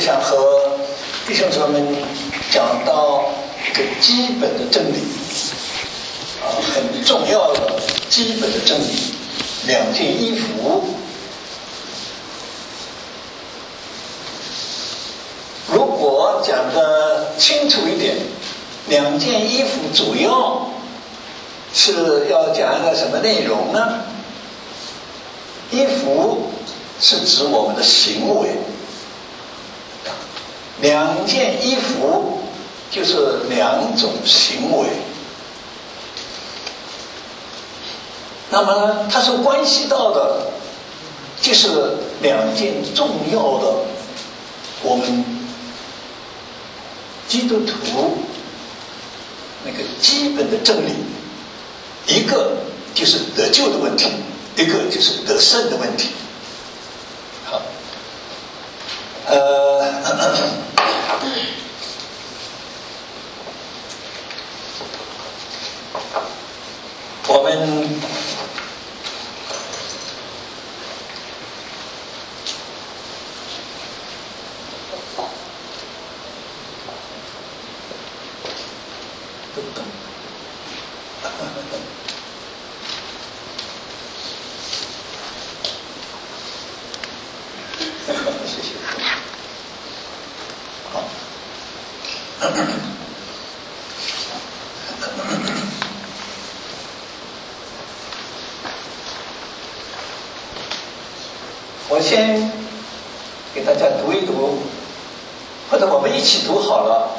想和弟兄姊妹们讲到一个基本的真理，很重要的基本的真理，两件衣服。如果讲得清楚一点，两件衣服主要是要讲一个什么内容呢？衣服是指我们的行为，两件衣服就是两种行为。那么呢，它所关系到的就是两件重要的我们基督徒那个基本的真理，一个就是得救的问题，一个就是得胜的问题。好，我们谢谢。好，我先给大家读一读，或者我们一起读好了。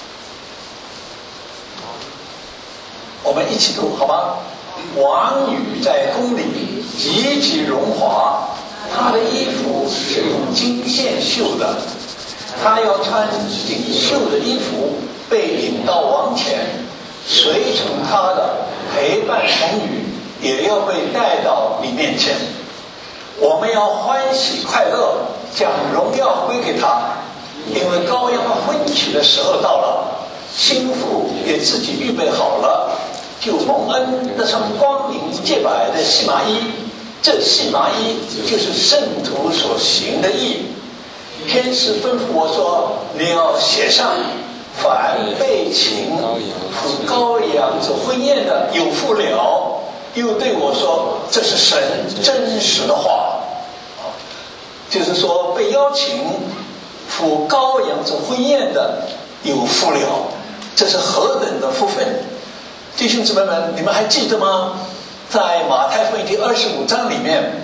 我们一起读好吗？王宇在宫里极其荣华，他的衣服是用金线绣的，他要穿锦绣的衣服，被领到王前，随从他的陪伴童女也要被带到你面前。我们要欢喜快乐，将荣耀归给他，因为羔羊婚娶的时候到了，新妇也自己预备好了，就蒙恩得上光明洁白的细麻衣。这细麻衣就是圣徒所行的义。天使吩咐我说，你要写上，凡被请赴羔羊之婚宴的有福了。又对我说，这是神真实的话，就是说被邀请赴羔羊之婚宴的有福了，这是何等的福分！弟兄姊妹们，你们还记得吗？在马太福音第25章里面，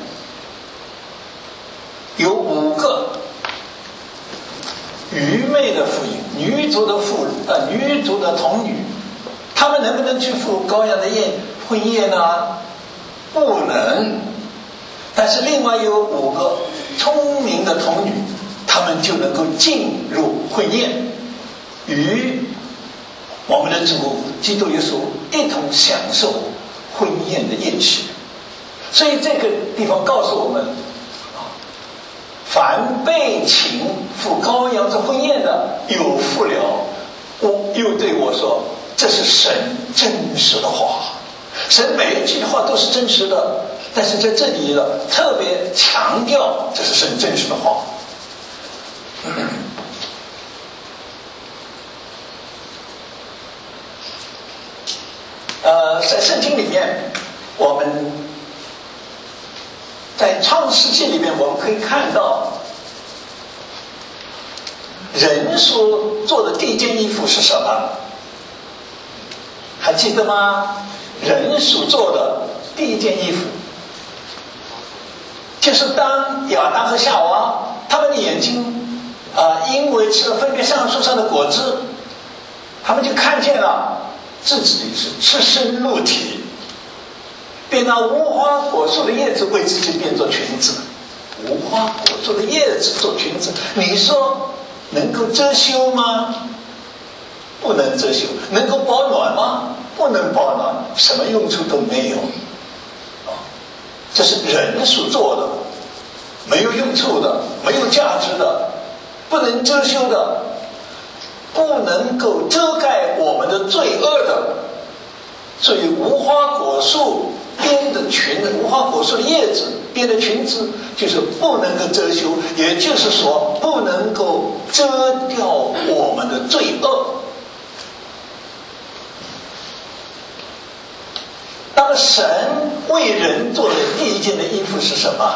有5个愚昧的妇人，女族的童女，她们能不能去赴羔羊的婚宴呢？不能。但是另外有5个聪明的童女，她们就能够进入婚宴，与我们的主基督耶稣一同享受婚宴的宴席。所以这个地方告诉我们，凡被请赴羔羊之婚宴的有福了。又对我说，这是神真实的话。神每一句话都是真实的，但是在这里呢，特别强调这是神真实的话。在圣经里面，我们在创世纪里面，我们可以看到人所做的第一件衣服是什么？还记得吗？人所做的第一件衣服，就是当亚当和夏娃他们的眼睛因为吃了分别善恶树上的果子，他们就看见了自己是赤身露体，便拿无花果树的叶子为自己编做裙子。无花果树的叶子做裙子，你说能够遮羞吗？不能遮羞。能够保暖吗？不能保暖，什么用处都没有。这是人所做的，没有用处的，没有价值的，不能遮羞的，不能够遮盖我们的罪恶的。所以无花果树编的裙子，无花果树的叶子编的裙子，就是不能够遮羞，也就是说不能够遮么神为人做的第一件的衣服是什么？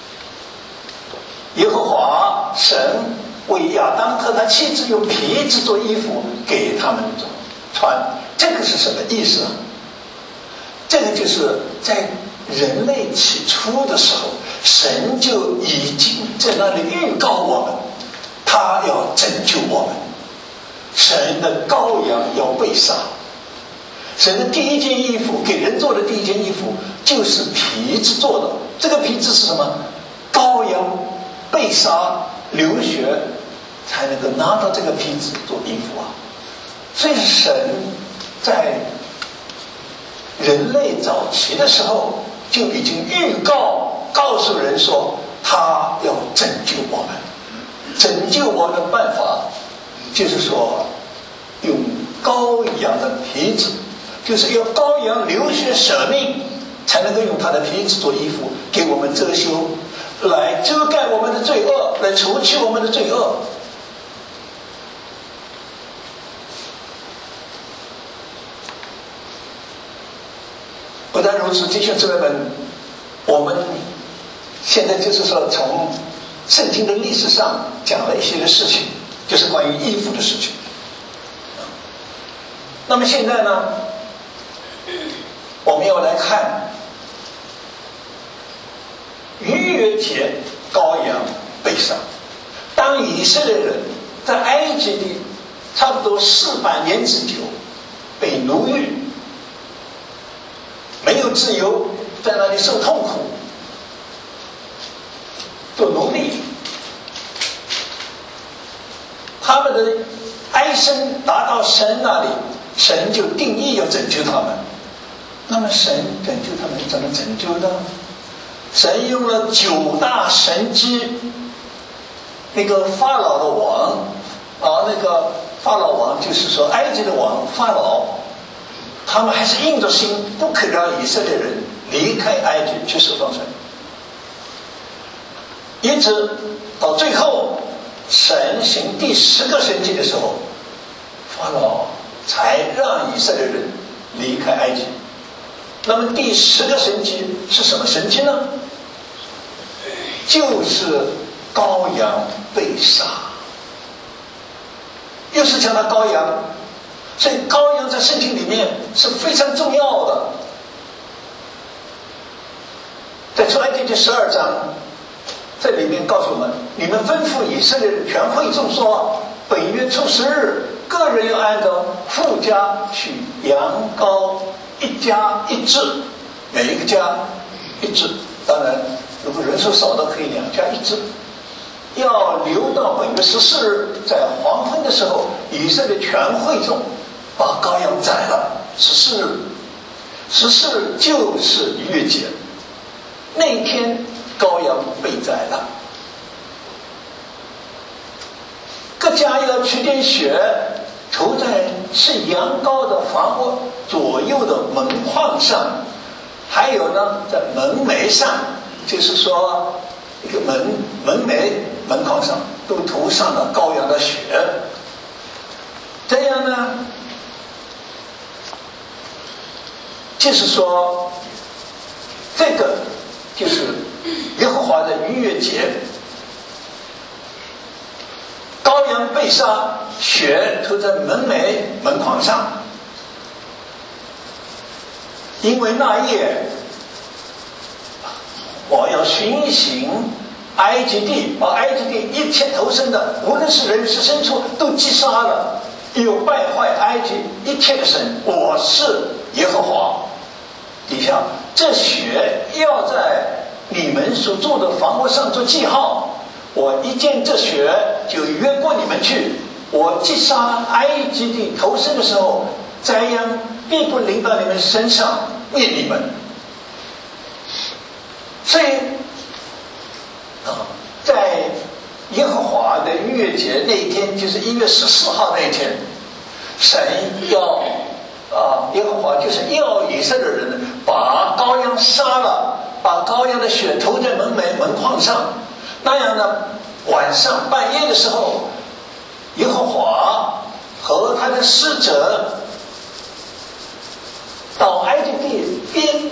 耶和华神为亚当和他妻子用皮制作衣服给他们穿，这个是什么意思啊？这个就是在人类起初的时候，神就已经在那里预告我们，他要拯救我们。神的羔羊要被杀，神的第一件衣服给人做的第一件衣服就是皮子做的。这个皮子是什么？羔羊被杀流血才能够拿到这个皮子做衣服啊。所以神在人类早期的时候就已经预告诉人说，他要拯救我们。拯救我们的办法就是说用羔羊的皮子，就是要羔羊流血舍命，才能够用他的皮子做衣服给我们遮羞，来遮盖我们的罪恶，来除去我们的罪恶。不但如此，弟兄姊妹们，我们现在就是说从圣经的历史上讲了一些的事情，就是关于衣服的事情。那么现在呢，我们要来看逾越节羔羊被杀。当以色列人在埃及地差不多400年之久被奴役，没有自由，在那里受痛苦，做奴隶，他们的哀声达到神那里，神就定义要拯救他们。那么神拯救他们怎么拯救呢？神用了9大神迹。那个法老的王那个法老王就是说埃及的王法老，他们还是硬着心不肯让以色列人离开埃及去受放生，因此到最后神行第10个神迹的时候，法老才让以色列人离开埃及。那么第10个神迹是什么神迹呢？就是羔羊被杀，又是讲到羔羊，所以羔羊在圣经里面是非常重要的。在出埃及记12章，这里面告诉我们，你们吩咐以色列人全会众说，本月初10日，个人要按照父家取羊羔1家1只，每一个家1只，当然如果人数少的可以2家1只。要留到本月14日，在黄昏的时候，以色列全会众把羔羊宰了。14日就是逾越节，那天羔羊被宰了。各家要取点血，涂在吃羊羔的房屋左右的门框上，还有呢，在门楣上，就是说一个门楣门框上都涂上了羔羊的血。这样呢，就是说这个就是耶和华的逾越节，羔羊被杀，血涂在门楣门框上，因为那夜我要巡行埃及地，把埃及地一切投生的，无论是人是牲畜，都击杀了，又败坏埃及一切的神。我是耶和华。底下这血要在你们所住的房屋上做记号，我一见这血就越过你们去。我击杀埃及地投生的时候，灾殃必不临到你们身上，灭你们。所以在耶和华的逾越节那一天，就是1月14号那一天，神要耶和华就是要以色列人把羔羊杀了，把羔羊的血涂在门框上。那样呢，晚上半夜的时候，耶和华和他的使者到埃及地边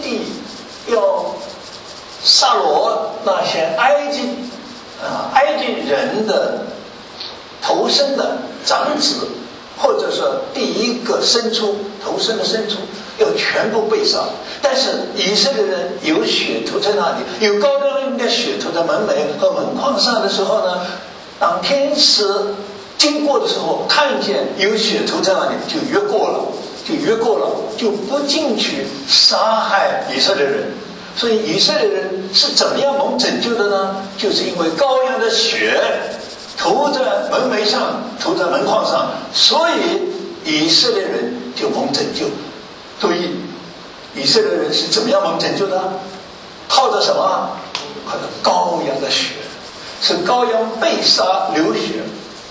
那些埃及人的头生的长子，或者说第一个头生的牲畜，要全部被杀。但是以色列人有血涂在那里，有羔羊的血涂在门楣和门框上的时候呢，当天使经过的时候，看见有血涂在那里，就越过了，就不进去杀害以色列人。所以以色列人是怎么样蒙拯救的呢？就是因为羔羊的血涂在门楣上，涂在门框上，所以以色列人就蒙拯救。注意，以色列人是怎么样蒙拯救的？靠着什么？靠着羔羊的血，是羔羊被杀流血。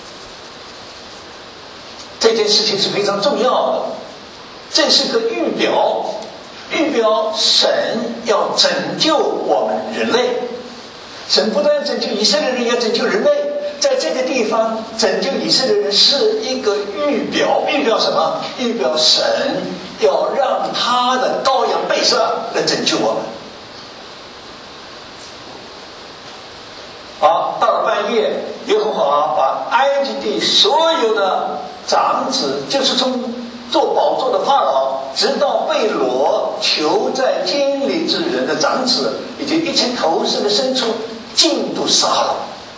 这件事情是非常重要的，这是个预表神要拯救我们人类。神不但拯救以色列人，也拯救人类。在这个地方拯救以色列人是一个预表什么？预表神要让他的羔羊被杀来拯救我们。好，到了半夜，耶和华把埃及地所有的长子，就是从做宝座的法老，直到被掳囚在监里之人的长子，以及一切头生的牲畜，尽都杀了。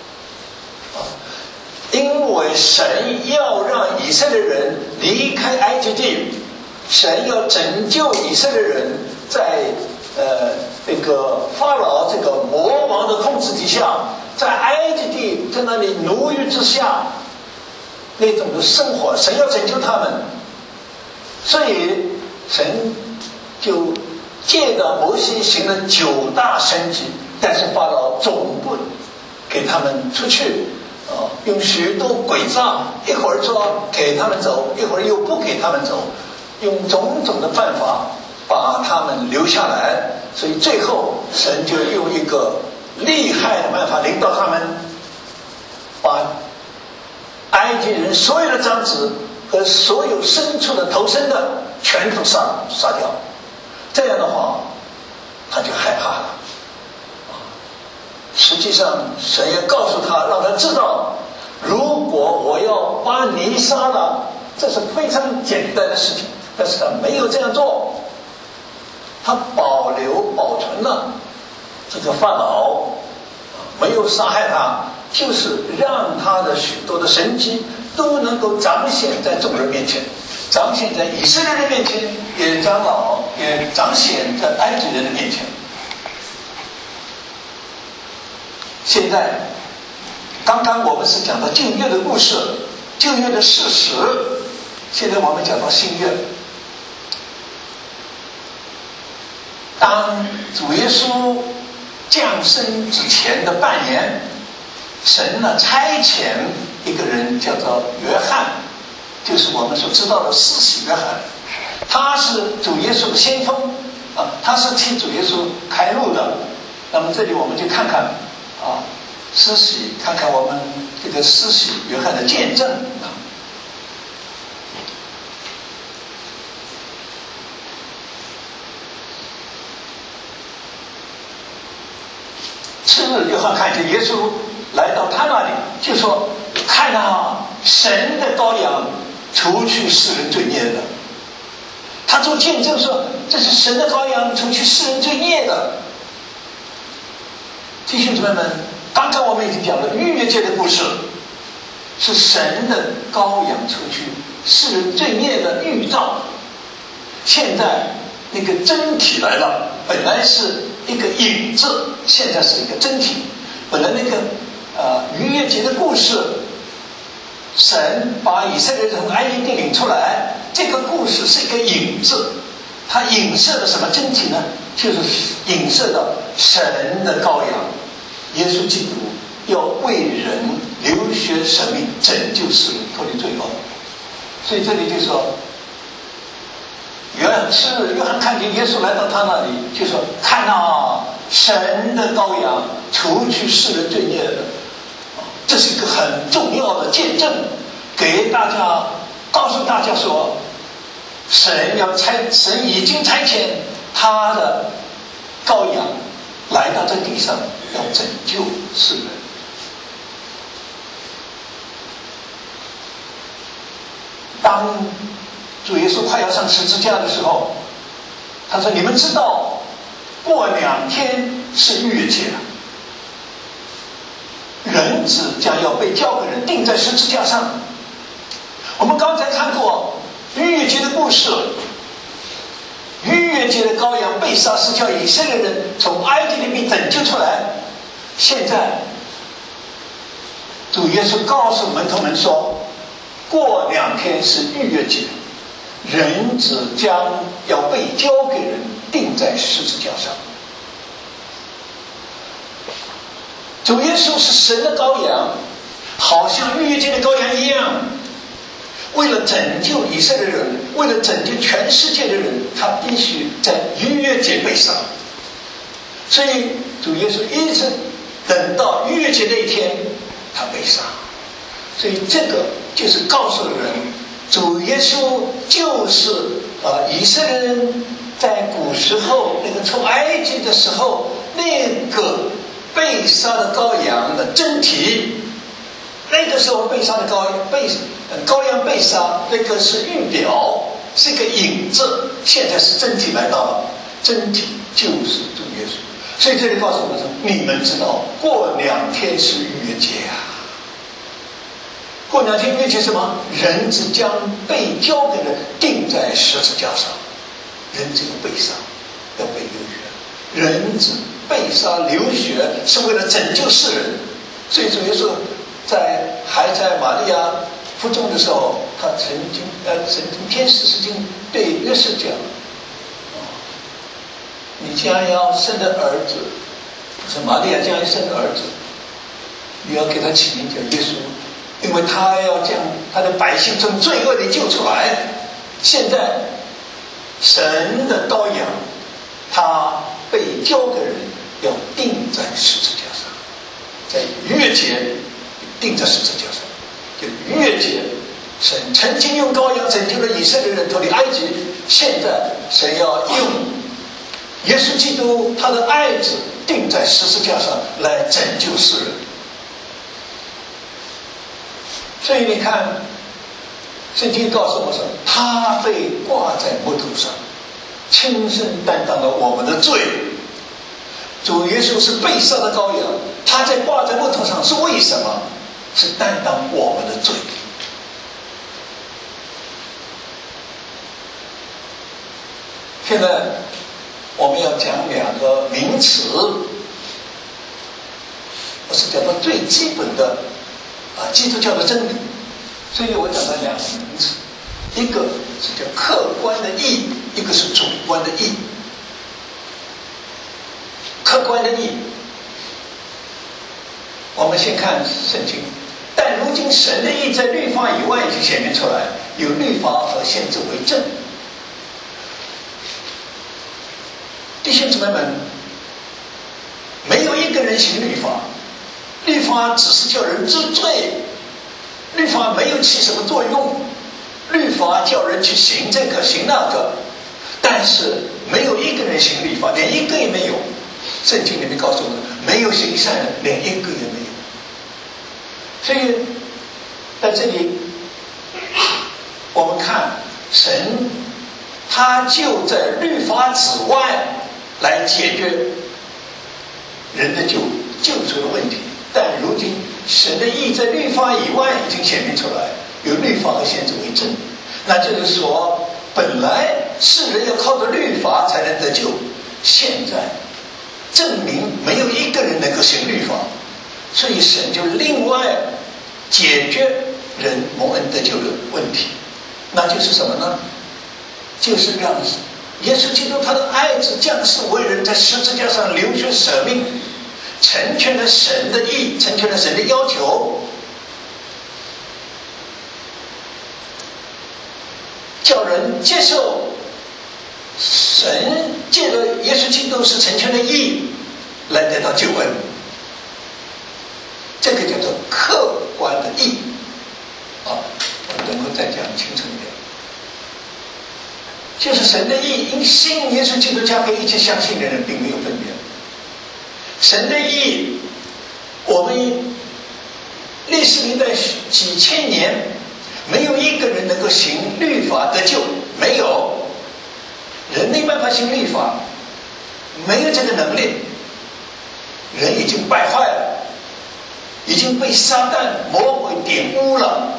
因为神要让以色列人离开埃及地，神要拯救以色列人在这个法老这个魔王的控制底下，在埃及地在那里奴役之下那种的生活，神要拯救他们。所以神就借着摩西行了9大神迹，但是法老总不给他们出去，用许多诡诈，一会儿说给他们走，一会儿又不给他们走，用种种的办法把他们留下来。所以最后神就用一个厉害的办法领导他们，把埃及人所有的长子和所有牲畜的头生的全部杀掉。这样的话他就害怕了。实际上神也告诉他，让他知道，如果我要把你杀了，这是非常简单的事情。但是他没有这样做，他保存了这个法老，没有杀害他，就是让他的许多的神迹都能够彰显在众人面前，彰显在以色列人面前，也彰显在埃及人的面前。现在刚刚我们是讲到旧约的故事，旧约的事实，现在我们讲到新约。当主耶稣降生之前的半年，神呢差遣一个人叫做约翰，就是我们所知道的施洗约翰。他是主耶稣的先锋他是替主耶稣开路的。那么这里我们就看看施洗，看看我们这个施洗约翰的见证次日，约翰看见耶稣来到他那里，就说：“看啊，神的羔羊，除去世人罪孽的。”他做见证说：“这是神的羔羊，除去世人罪孽的。”弟兄姊妹们，刚刚我们已经讲了逾越节的故事，是神的羔羊除去世人罪孽的预兆。现在那个真体来了，本来是一个影子，现在是一个真体。本来那个逾越节的故事，神把以色列人从埃及地领出来，这个故事是一个影子，它影射的什么真体呢？就是影射到神的羔羊耶稣基督要为人流血舍命，拯救世人脱离罪恶。所以这里就说，约翰看见耶稣来到他那里，就说：“看啊，神的羔羊，除去世人罪孽的。”这是一个很重要的见证，给大家告诉大家说，神已经差遣他的羔羊来到这地上要拯救世人。当主耶稣快要上十字架的时候，他说：“你们知道，过2天是逾越节了，人子将要被交给人，钉在十字架上。”我们刚才看过逾越节的故事，逾越节的羔羊被杀是叫以色列人从埃及里面拯救出来。现在主耶稣告诉门徒们说，过2天是逾越节，人子将要被交给人，钉在十字架上。主耶稣是神的羔羊，好像逾越节的羔羊一样，为了拯救以色列人，为了拯救全世界的人，他必须在逾越节被杀。所以主耶稣一直等到逾越节那一天，他被杀。所以这个就是告诉人，主耶稣就是以色列人在古时候那个出埃及的时候那个被杀的羔羊的真体。那个时候被杀的羔羊被杀，那个是预表，是一个影子。现在是真体来到了，真体就是主耶稣。所以这里告诉我们说，你们知道，过2天是逾越节啊。过2天逾越节什么？人子将被交给人，钉在十字架上。人子要被杀，要被流血。人子被杀流血是为了拯救世人。所以主耶稣还在玛利亚腹中的时候，他曾经天使曾经对约瑟讲：“你将要生的儿子，是玛利亚将要生的儿子，你要给他起名叫耶稣，因为他要将他的百姓从罪恶里救出来。现在神的羔羊，他被交给人，要钉在十字架上，在逾越节钉在十字架上。就逾越节，神曾经用羔羊拯救了以色列人脱离埃及，现在神要用耶稣基督他的爱子钉在十字架上来拯救世人。所以你看，圣经告诉我说，他被挂在木头上，亲身担当了我们的罪。主耶稣是被杀的羔羊，他在挂在木头上是为什么？是担当我们的罪。现在我们要讲2个名词，我是讲到最基本的基督教的真理。所以我讲到2个名词，一个是叫客观的义，一个是主观的义。客观的义，我们先看圣经。但如今神的义在律法以外已经显明出来，有律法和先知为证。弟兄姊妹们，没有一个人行律法，律法只是叫人知罪，律法没有起什么作用，律法叫人去行这个行那个，但是没有一个人行律法，连一个也没有。圣经里面告诉我们，没有行善人，连一个也没有。所以在这里我们看神他就在律法之外来解决人的救赎的问题。但如今神的义在律法以外已经显明出来，有律法和先知为证。那就是说，本来世人要靠着律法才能得救，现在证明没有一个人能够行律法，所以神就另外解决人蒙恩得救的问题。那就是什么呢？就是让耶稣基督他的爱子降世为人，在十字架上流血舍命，成全了神的义，成全了神的要求，叫人接受神借着耶稣基督是成全的义来得到救恩。这个叫做客观的义我等会再讲清楚一点。就是神的义因信耶稣基督加给一切相信的人并没有分别。 神的义，我们历史历代几千年，没有一个人能够行律法得救，没有。人没办法行律法，没有这个能力。人已经败坏了，已经被撒旦魔鬼玷污了。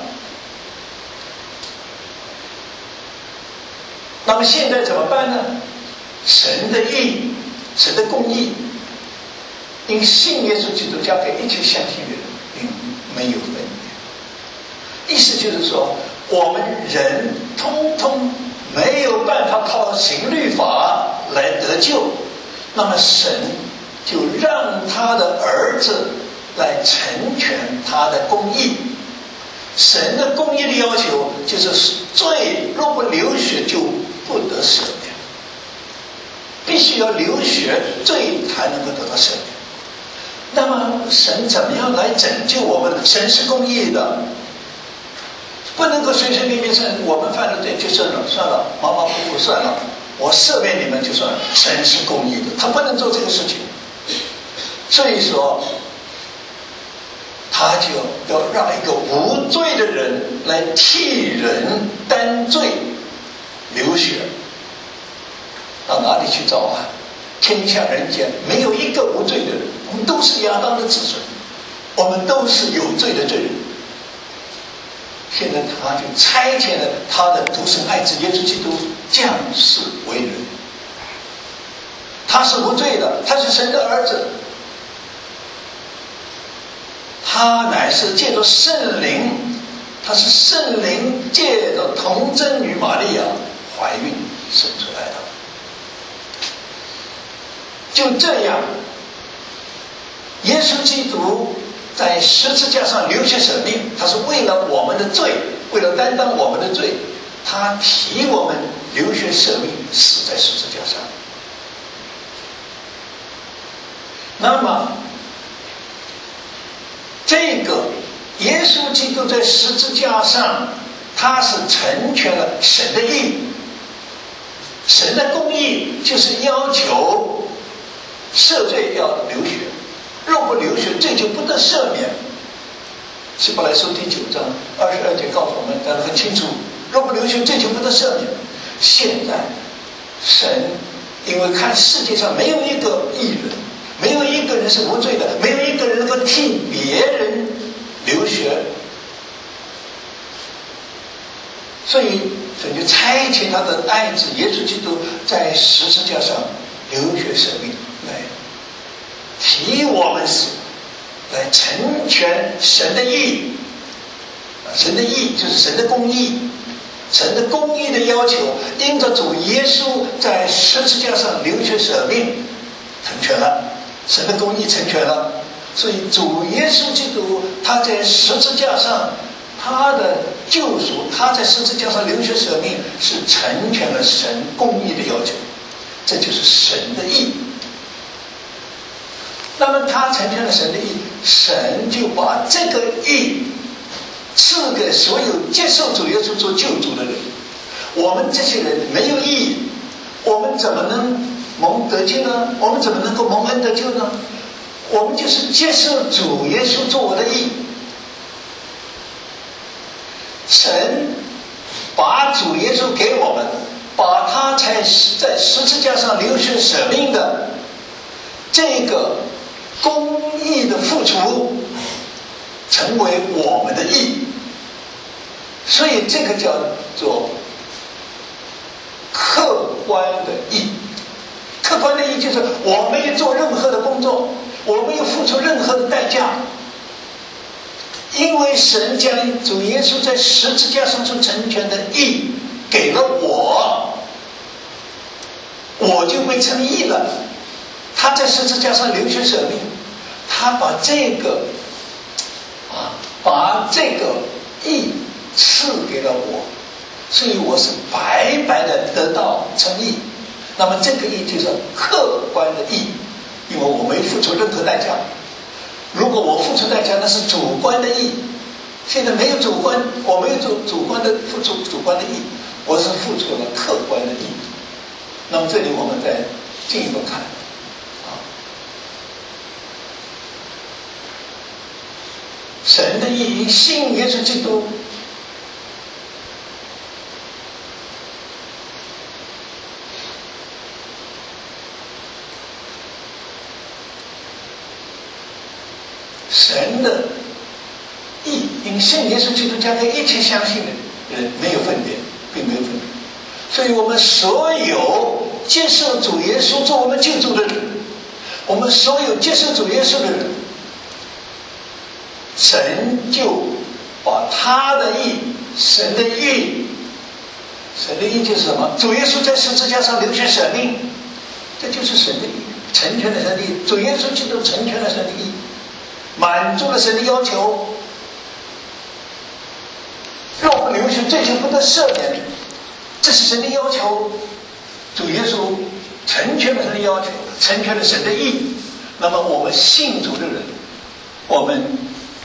那么现在怎么办呢？神的义，神的公义，因信耶稣基督交给一切相信的人，并没有分别。意思就是说，我们人通通没有办法靠行律法来得救，那么神就让他的儿子来成全他的公义。神的公义的要求就是罪若不流血就不得赦免，必须要流血，罪才能够得到赦免。那么神怎么样来拯救我们呢？神是公义的，不能够随随便便说我们犯了罪就算了，马马虎虎算了，我赦免你们就算了。神是公义的，他不能做这个事情。所以说他就要让一个无罪的人来替人担罪流血。到哪里去找啊？天下人间没有一个无罪的人，我们都是亚当的子孙，我们都是有罪的罪人。现在他就差遣了他的独生爱子耶稣基督降世为人。他是无罪的，他是神的儿子，他乃是借着圣灵，他是圣灵借着童贞女玛利亚怀孕生出来的。就这样，耶稣基督在十字架上流血舍命，他是为了我们的罪，为了担当我们的罪，他替我们流血舍命，死在十字架上。那么这个耶稣基督在十字架上，他是成全了神的义。神的公义就是要求赦罪要流血，若不流血，罪就不得赦免。希伯来书第9章22节告诉我们讲得很清楚，若不流血，罪就不得赦免。现在神因为看世界上没有一个义人，没有一个人是无罪的，没有一个人能够替别人流血，所以神就差遣他的爱子耶稣基督在十字架上流血舍命，来替我们死，来成全神的义。神的义就是神的公义，神的公义的要求，因着主耶稣在十字架上流血舍命，成全了。神的公义成全了，所以主耶稣基督他在十字架上，他的救赎，他在十字架上流血舍命，是成全了神公义的要求，这就是神的义。那么他成全了神的义，神就把这个义赐给所有接受主耶稣做救主的人。我们这些人没有义，我们怎么能蒙得救呢？我们怎么能够蒙恩得救呢？我们就是接受主耶稣做我的义。神把主耶稣给我们，把他在十字架上流血舍命的这个公义的付出，成为我们的义。所以这个叫做客观的义。客观的义就是我没有做任何的工作，我没有付出任何的代价，因为神将主耶稣在十字架上所成全的义给了我，我就被称义了。他在十字架上流血舍命，他把这个义赐给了我，所以我是白白的得到称义。那么这个义就是客观的义，因为我没付出任何代价。如果我付出代价，那是主观的义。现在没有主观，我没有主观的付出主观的义，我是付出了客观的义。那么这里我们再进一步看的义，信耶稣基督。神的义，因信耶稣基督将跟一切相信的人没有分别，并没有分别。所以我们所有接受主耶稣做我们救主的人，我们所有接受主耶稣的人，神就把他的义，神的义，神的义就是什么？主耶稣在十字架上流血舍命，这就是神的义，成全了神的义。主耶稣基督成全了神的义，满足了神的要求。若不流血，罪就不得赦免，这是神的要求。主耶稣成全了神的要求，成全了神的义。那么我们信主的人，我们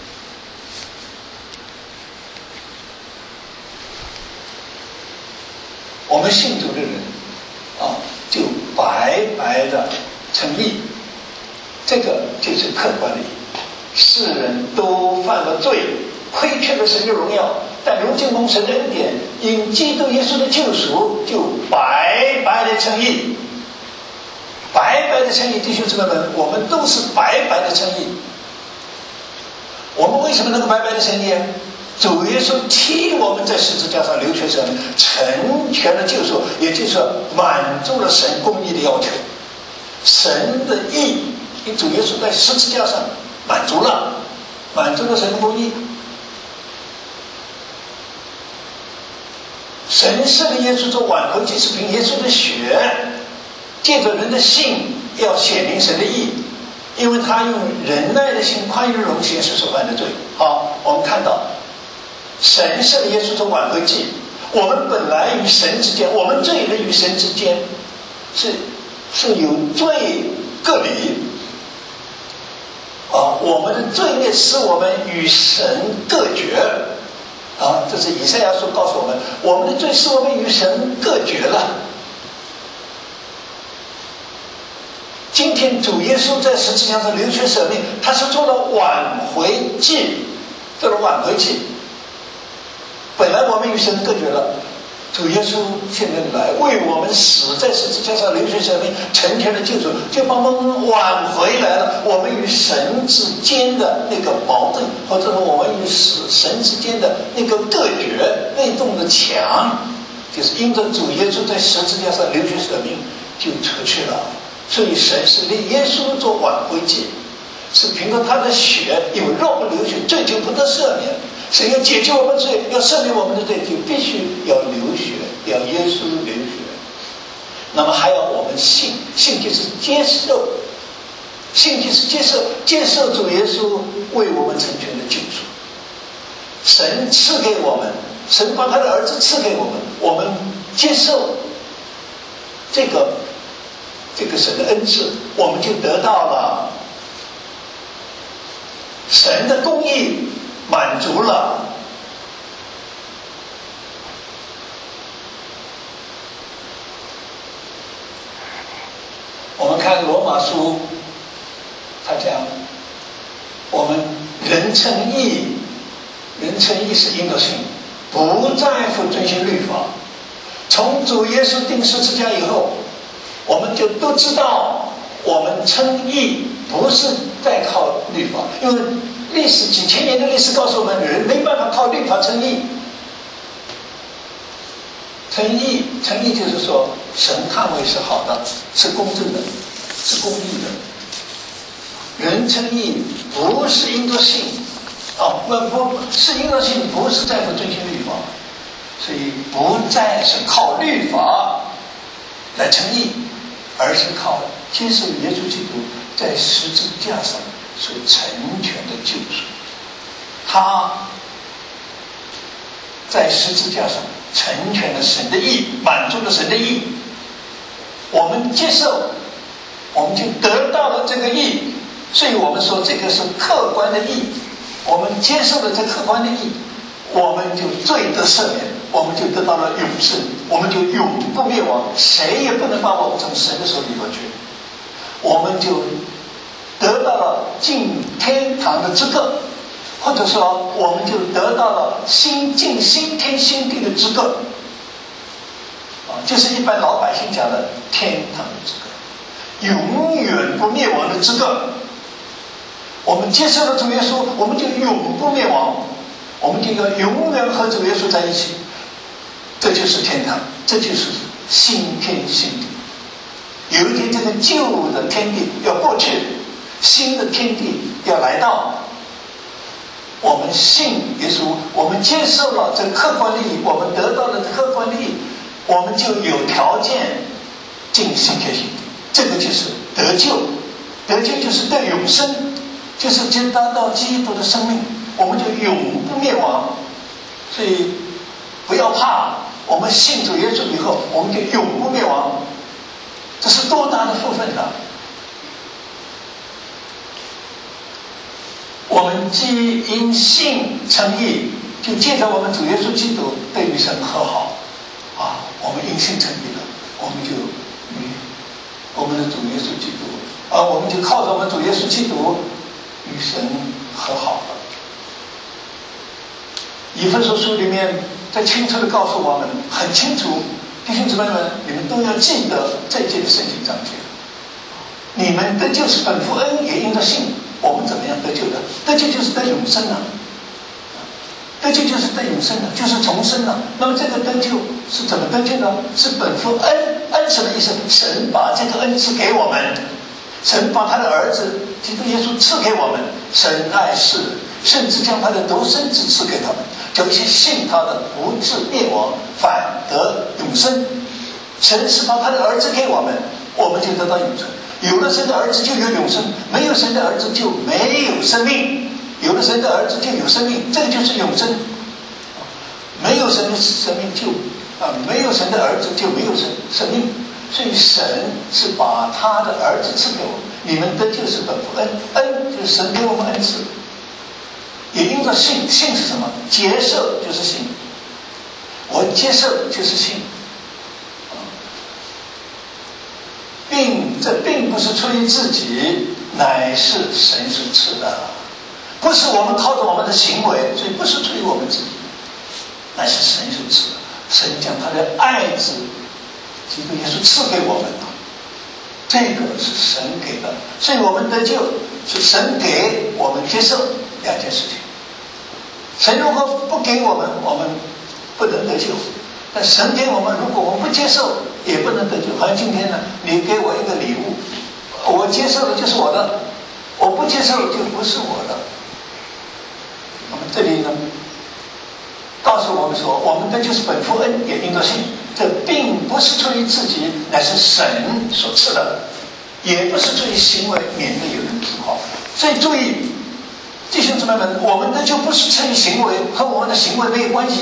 信主的人就白白的称义，这个就是客观的义。世人都犯了罪，亏缺了神的荣耀，但如今蒙神的恩典，因基督耶稣的救赎，就白白的称义。白白的称义，弟兄姊妹们，我们都是白白的称义。我们为什么能够白白的称义？主耶稣替我们在十字架上流血舍命，成全了救赎，也就是说满足了神公义的要求。神的义，因主耶稣在十字架上满足了神的公义。神设立耶稣做挽回祭，是凭耶稣的血，借着人的信，要显明神的义，因为他用忍耐的心宽容容血所犯的罪。好，我们看到神设立耶稣做挽回祭，我们本来与神之间，我们罪人与神之间是有罪隔离我们的罪孽使我们与神隔绝这是以赛亚书告诉我们，我们的罪使我们与神隔绝了。今天主耶稣在十字架上流血舍命，他是做了挽回祭，做了挽回祭。本来我们与神隔绝了，主耶稣现在来为我们死在十字架上流血舍命，成全了救赎，就把我们挽回来了。我们与神之间的那个矛盾，或者说我们与神之间的那个隔绝那栋的墙，就是因着主耶稣在十字架上流血舍命就除去了。所以神是立耶稣做挽回祭，是凭着他的血，因为若不流血，罪就不得赦免。神要解救我们罪，要赦免我们的罪，就必须要流血，要耶稣流血。那么还要我们信，信就是接受，信就是接受主耶稣为我们成全的救赎。神赐给我们，神把他的儿子赐给我们，我们接受这个神的恩赐，我们就得到了神的公义，满足了。我们看罗马书，他讲我们人称义是因着信，不再复遵循律法。从主耶稣钉十字架以后，我们就都知道，我们称义不是再靠律法，因为历史几千年的历史告诉我们，人没办法靠律法称义。称义就是说，神看为是好的，是公正的，是公义的。人称义不是因着信，不是因着信，不是在乎遵循律法，所以不再是靠律法来称义，而是靠接受耶稣基督在十字架上所成全的救赎。他在十字架上成全了神的义，满足了神的义，我们接受，我们就得到了这个义。所以我们说这个是客观的义，我们接受了这客观的义，我们就罪得赦免，我们就得到了永生，我们就永不灭亡，谁也不能把我们从神的手里夺去，我们就得到了进天堂的资格。 或者说我们就得到了新进新天新地的资格，就是一般老百姓讲的天堂的资格，永远不灭亡的资格。我们接受了主耶稣，我们就永不灭亡，我们就要永远和主耶稣在一起。这就是天堂，这就是新天新地。有一天这个旧的天地要过去，新的天地要来到。我们信耶稣，我们接受了这客观利益，我们得到了客观利益，我们就有条件进新天新地。这个就是得救，得救就是得永生，就是接达到基督的生命，我们就永不灭亡。所以不要怕，我们信主耶稣以后，我们就永不灭亡。这是多大的福分啊！我们既因信称义，就借着我们主耶稣基督对与神和好啊！我们因信称义了，我们就与我们的主耶稣基督我们就靠着我们主耶稣基督与神和好了。以弗所书里面在清楚地告诉我们，很清楚，弟兄姊妹们，你们都要记得这一节的圣经章节。你们得救是本乎恩，也因着信。我们怎么样得救的？得救就是得永生了，得救就是得永生了，就是重生了。那么这个得救是怎么得救呢？是本乎恩，恩什么意思？神把这个恩赐给我们，神把他的儿子基督耶稣赐给我们。神爱世人，甚至将他的独生子赐给他们，叫一些信他的不至灭亡，反得永生。神是把他的儿子给我们，我们就得到永生。有了神的儿子就有永生，没有神的儿子就没有生命。有了神的儿子就有生命，这个就是永生。没有神的生命就没有神的儿子就没有生命。所以神是把他的儿子赐给我们，你们得救是本乎恩，恩就是神给我们恩赐。也因着信，信是什么？接受就是信，我接受就是信。这并不是出于自己，乃是神所赐的，不是我们靠着我们的行为，所以不是出于我们自己，乃是神所赐的。神将他的爱子基督耶稣赐给我们的，这个是神给的，所以我们得救是神给我们接受两件事情。神如果不给我们，我们不能得救。但神给我们，如果我们不接受，也不能得救。好像今天呢，你给我一个礼物，我接受的就是我的，我不接受就不是我的。那么这里呢，告诉我们说，我们的就是本乎恩，也因着信。这并不是出于自己，乃是神所赐的，也不是出于行为，免得有人自夸。所以注意，弟兄姊妹们，我们的就不是出于行为，和我们的行为没有关系。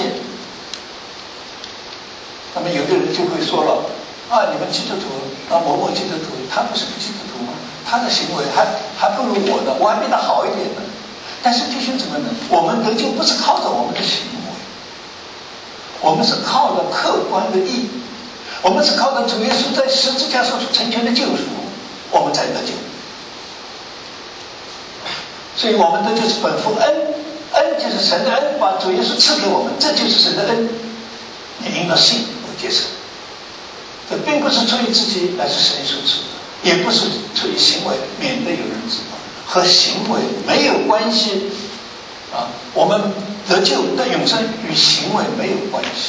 那么有的人就会说了，你们基督徒，某某基督徒，他不是个基督徒吗？他的行为还不如我的，我还比他好一点呢。但是弟兄姊妹们，我们得救不是靠着我们的行为，我们是靠着客观的义，我们是靠着主耶稣在十字架上所成全的救赎，我们才得救。所以我们得救是本乎恩，恩就是神的恩，把主耶稣赐给我们，这就是神的恩。你应当信。接受，这并不是出于自己，乃是神所赐的，也不是出于行为，免得有人自夸，和行为没有关系我们得救的永生与行为没有关系。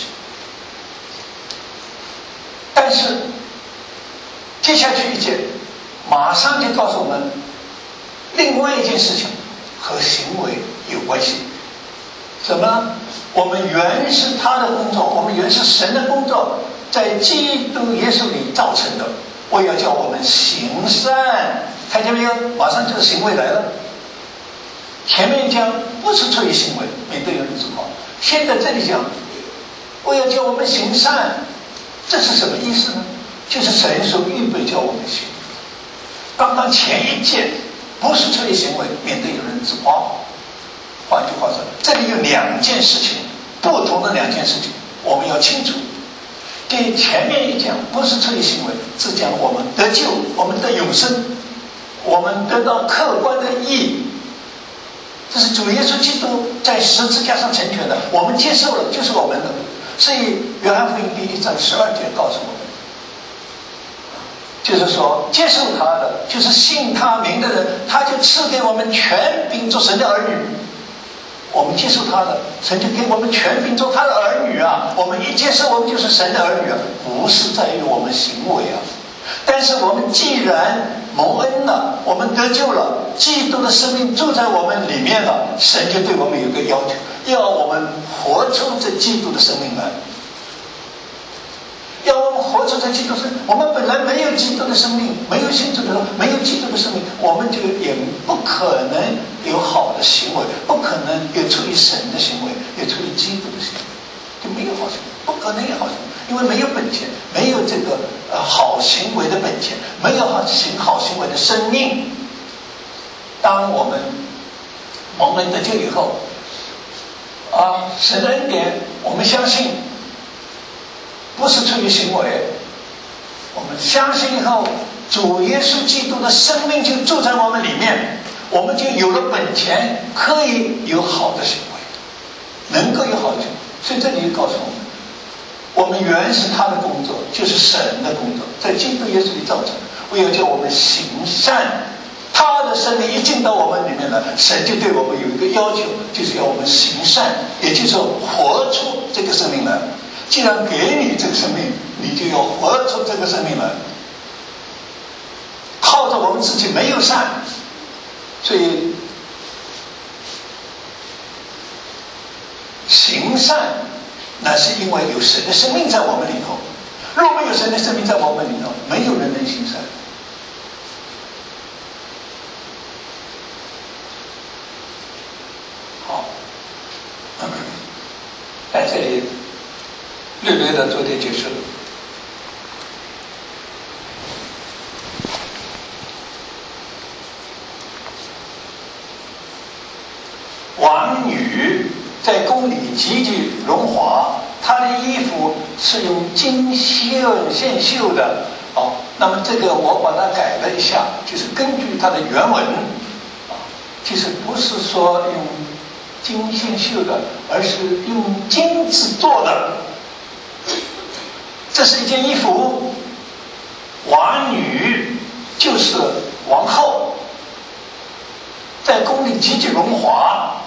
但是接下去一节马上就告诉我们另外一件事情和行为有关系。什么呢？我们原是他的工作，我们原是神的工作，在基督耶稣里造成的。我要叫我们行善，看见没有？马上就是行为来了。前面讲不是出于行为，免得有人自夸。现在这里讲，我要叫我们行善，这是什么意思呢？就是神所预备叫我们行。刚刚前一件不是出于行为，免得有人自夸。换句话说，这里有两件事情，不同的两件事情，我们要清楚。对前面一讲不是出于行为，是讲我们得救，我们得永生，我们得到客观的义， 这是主耶稣基督在十字架上成全的，我们接受了就是我们的。所以约翰福音第1章12节告诉我们，就是说接受他的，就是信他名的人，他就赐给我们权柄做神的儿女。我们接受他的，神就给我们权柄做他的儿女啊！我们一接受，我们就是神的儿女啊，不是在于我们行为啊。但是我们既然蒙恩了，我们得救了，基督的生命住在我们里面了，神就对我们有个要求，要我们活出这基督的生命来。要我们活出这基督生命，我们本来没有基督的生命，没有信主的时候，没有基督的生命，我们就也不可能有好的行为，不可能有出于神的行为，有出于基督的行为，就没有好行为，不可能有好行为，因为没有本钱，没有这个好行为的本钱，没有好行为的生命。当我们蒙恩得救以后，神的恩典，我们相信。不是出于行为，我们相信以后，主耶稣基督的生命就住在我们里面，我们就有了本钱，可以有好的行为，能够有好的行为。所以这里告诉我们原是他的工作，就是神的工作，在基督耶稣里造成，为了叫我们行善。他的生命一进到我们里面来，神就对我们有一个要求，就是要我们行善，也就是活出这个生命来。既然给你这个生命，你就要活出这个生命来。靠着我们自己没有善，所以行善那是因为有神的生命在我们里头。若没有神的生命在我们里头，没有人能行善。好，在这里略略的做点解释。王女在宫里极具荣华，她的衣服是用金线绣的。那么这个我把它改了一下，就是根据它的原文其实不是说用金线绣的，而是用金子做的。这是一件衣服，王女就是王后，在宫里极具荣华，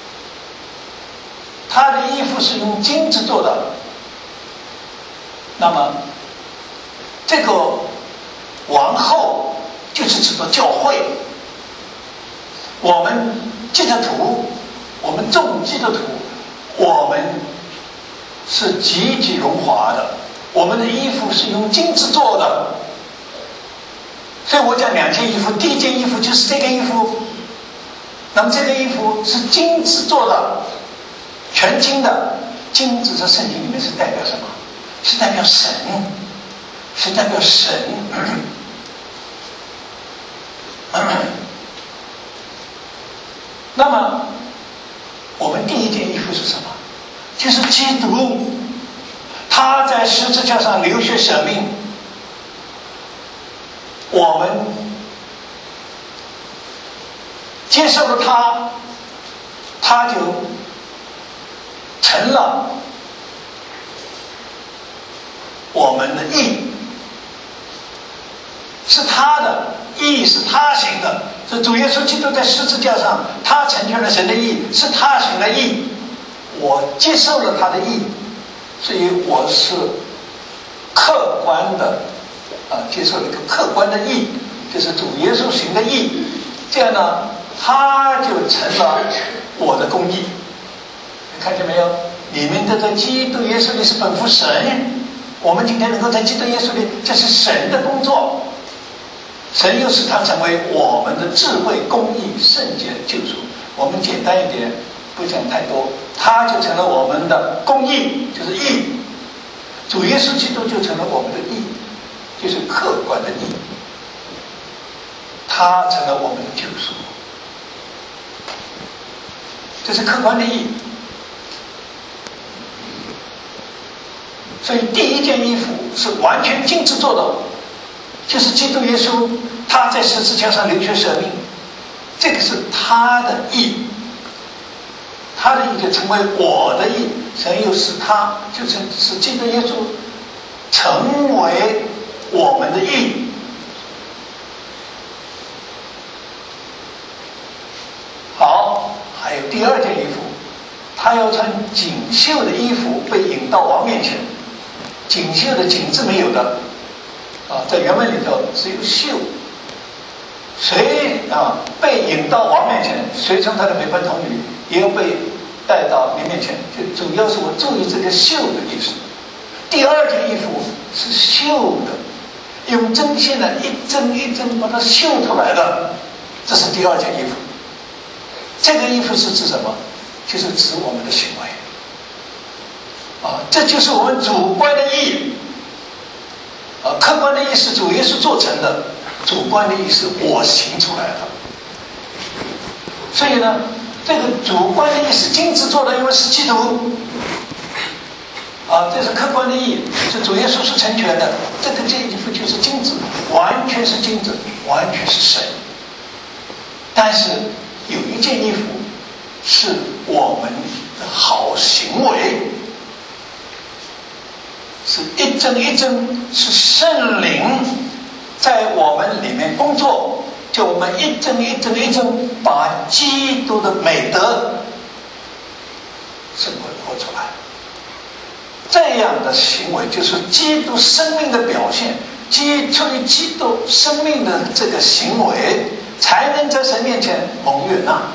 她的衣服是用金子做的。那么这个王后就是指的教会，我们基督徒，我们众基督徒，我们是极具荣华的，我们的衣服是用金子做的。所以我讲两件衣服，第一件衣服就是这个衣服，那么这个衣服是金子做的，全金的。金子在圣经里面是代表什么？是代表神，是代表神。那么我们第一件衣服是什么？就是基督，他在十字架上流血舍命，我们接受了他，他就成了我们的义，是他的义，是他行的。是主耶稣基督在十字架上，他成全了神的义，是他行的义，我接受了他的义，所以我是客观的接受了一个客观的义，就是主耶稣行的义。这样呢，他就成了我的公义。你看见没有？你们都在基督耶稣里是本乎神，我们今天能够在基督耶稣里，这是神的工作。神又使他成为我们的智慧、公义、圣洁、救赎。我们简单一点，不讲太多，他就成了我们的公义，就是义。主耶稣基督就成了我们的义，就是客观的义。他成了我们的救赎，这是客观的义。所以第一件衣服是完全金子做的，就是基督耶稣他在十字架上流血舍命，这个是他的义， 他的义就成为我的义，神又使他使基督耶稣成为我们的义。好，还有第二件衣服，他要穿锦绣的衣服被引到王面前。锦绣的锦字没有的在原文里头只有绣。谁被引到王面前，随从他的陪伴童女也要被带到你面前，就主要是我注意这个绣的意思。第二件衣服是绣的，用针线呢一针一针把它绣出来的，这是第二件衣服。这个衣服是指什么？就是指我们的行为这就是我们主观的义客观的义是主耶稣做成的，主观的义是我行出来的。所以呢，这个主观的义是金子做的，因为是基督这是客观的义，是主耶稣是成全的。这件衣服就是金子，完全是金子，完全是神。但是有一件衣服是我们的好行为，是一针一针，是圣灵在我们里面工作，就我们一针一针一针把基督的美德生活出来。这样的行为就是基督生命的表现，出于基督生命的这个行为，才能在神面前蒙悦纳。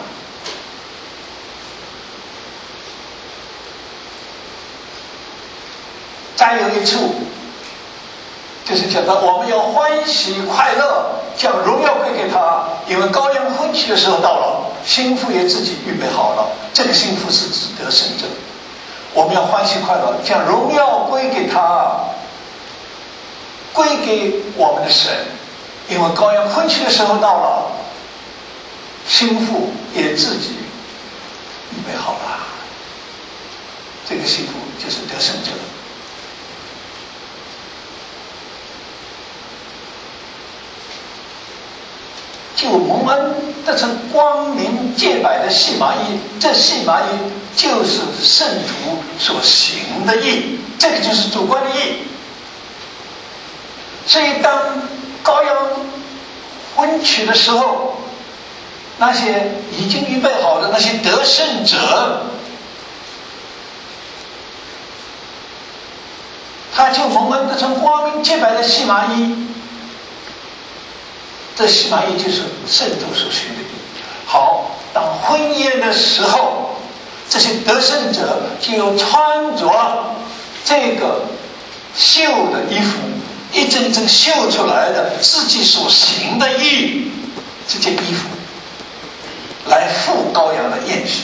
再有一处就是讲到我们要欢喜快乐，将荣耀归给他，因为羔羊婚期的时候到了，新妇也自己预备好了。这个新妇是指得胜者，我们要欢喜快乐，将荣耀归给他，归给我们的神，因为羔羊婚期的时候到了，新妇也自己预备好了。这个新妇就是得胜者。就蒙恩得成光明洁白的细麻衣，这细麻衣就是圣徒所行的义，这个就是主观的义。所以当羔羊婚娶的时候，那些已经预备好的那些得胜者，他就蒙恩得成光明洁白的细麻衣。这细麻衣就是圣徒所行的义。好，当婚宴的时候，这些得胜者就要穿着这个绣的衣服，一针一针绣出来的自己所行的义，这件衣服来赴羔羊的宴席。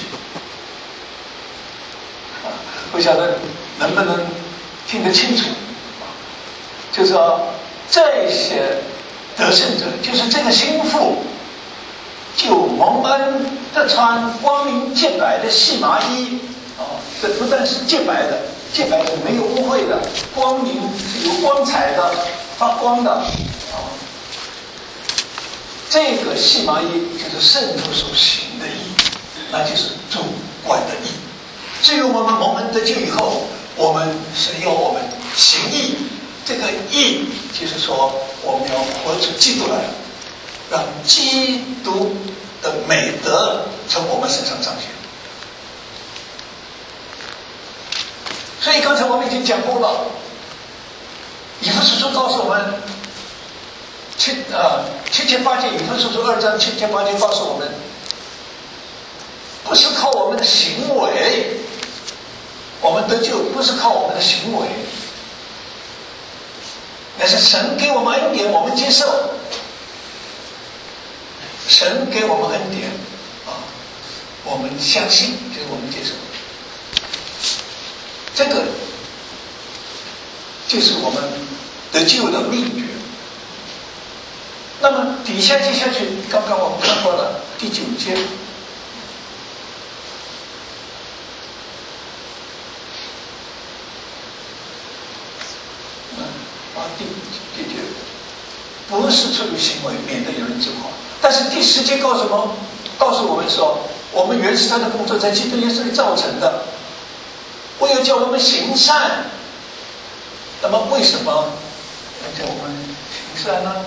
不晓得能不能听得清楚？就是说这些得胜者，就是这个新妇，就蒙恩的穿光明洁白的细麻衣这不但是洁白的，洁白是没有污秽的，光明是有光彩的，发光的这个细麻衣就是圣徒所行的义，那就是主观的义。至于我们蒙恩得救以后，我们是要我们行义，这个义就是说我们要活出基督来，让基督的美德从我们身上彰显。所以刚才我们已经讲过了，以弗所书告诉我们7节8节，以弗所书2章7节8节告诉我们，不是靠我们的行为，我们得救不是靠我们的行为，那是神给我们恩典，我们接受。神给我们恩典我们相信，就是我们接受。这个就是我们得救的秘诀。那么底下接下去，刚刚我们看过了第9节，第9节不是出于行为，免得有人自夸。但是第10节告诉我们说， 我们原始他的工作在基督耶稣里造成的，为了叫我们行善。那么为什么要叫我们行善呢？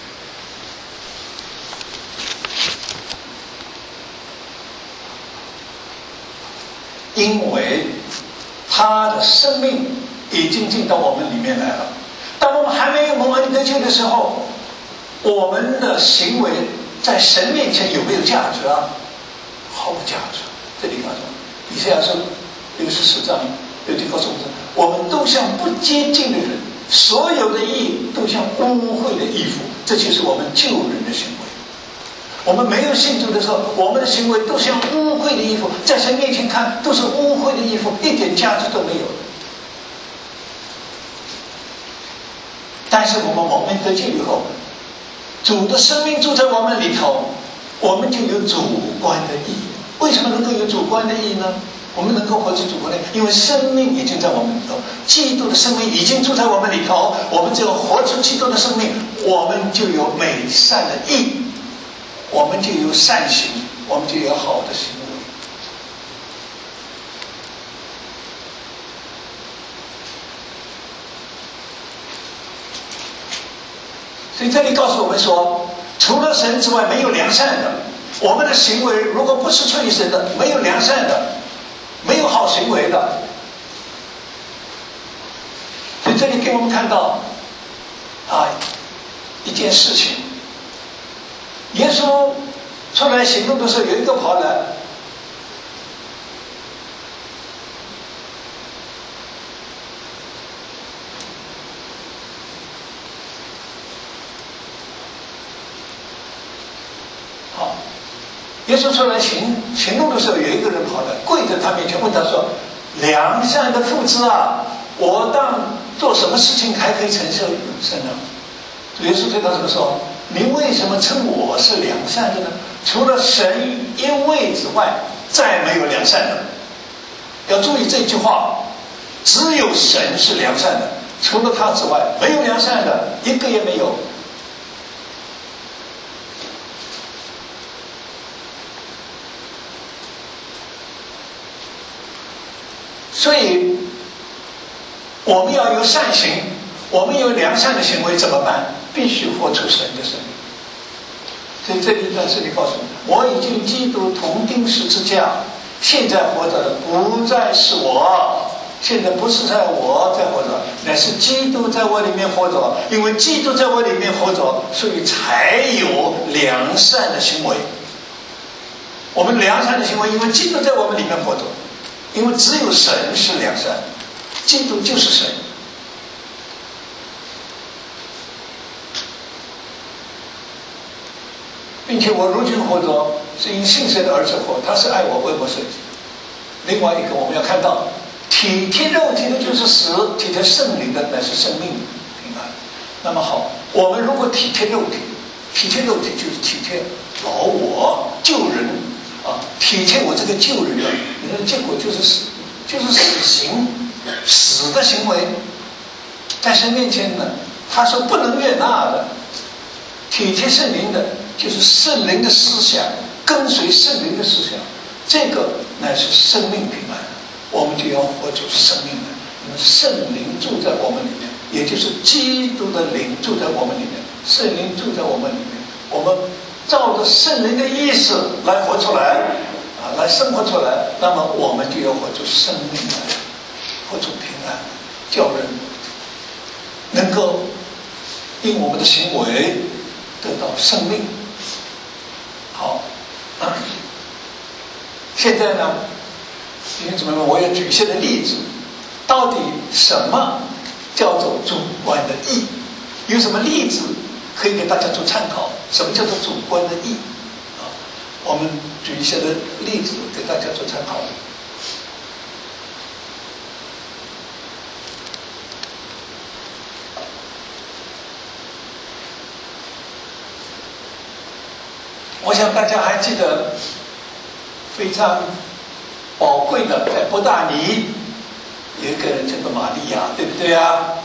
因为他的生命已经进到我们里面来了。当我们还没有蒙恩得救的时候，我们的行为在神面前有没有价值啊？毫无价值。这里告诉我，以赛亚书64章有句告诉我们都像不洁净的人，所有的义都像污秽的衣服，这就是我们救人的行为。我们没有信主的时候，我们的行为都像污秽的衣服，在神面前看都是污秽的衣服，一点价值都没有。但是我们蒙恩得救以后，主的生命住在我们里头，我们就有主观的义。为什么能够有主观的义呢？我们能够活出主观的义，因为生命已经在我们里头，基督的生命已经住在我们里头，我们只有活出基督的生命，我们就有美善的义，我们就有善行，我们就有好的行为。所以这里告诉我们说，除了神之外没有良善的。我们的行为如果不是出于神的，没有良善的，没有好行为的。所以这里给我们看到一件事情，耶稣出来行动的时候，有一个跑来，耶稣出来行动的时候，有一个人跑来，跪在他面前问他说：“良善的父子啊，我当做什么事情还可以承受永生呢？”主耶稣对他怎么说？你为什么称我是良善的呢？除了神一位之外，再没有良善的。要注意这句话，只有神是良善的，除了他之外，没有良善的，一个也没有。所以我们要有善行，我们有良善的行为怎么办？必须活出神的生命。所以这里在这里告诉我，我已经基督同钉十字架，现在活着的不再是我，现在不是在我在活着，乃是基督在我里面活着。因为基督在我里面活着，所以才有良善的行为。我们良善的行为，因为基督在我们里面活着。因为只有神是良善，基督就是神。并且我如今活着，是因信神的儿子活，他是爱我，为我舍己。另外一个我们要看到，体贴肉体的就是死，体贴圣灵的乃是生命平安。那么好，我们如果体贴肉体，体贴肉体就是体贴老我救人体贴我这个救人的，你的结果就是死刑，死的行为，在神面前呢，他说不能悦纳的。体贴圣灵的，就是圣灵的思想，跟随圣灵的思想，这个乃是生命平安。我们就要活出生命来，因为圣灵住在我们里面，也就是基督的灵住在我们里面，圣灵住在我们里面，我们照着圣灵的意思来活出来来生活出来，那么我们就要活出生命来，活出平安，叫人能够因我们的行为得到生命。好，现在呢，弟兄姊妹们，我要举一些的例子，到底什么叫做主观的义？有什么例子可以给大家做参考？什么叫做主观的义？我们举一些的例子给大家做参考。我想大家还记得非常宝贵的，在伯大尼有一个人叫做玛利亚，对不对啊？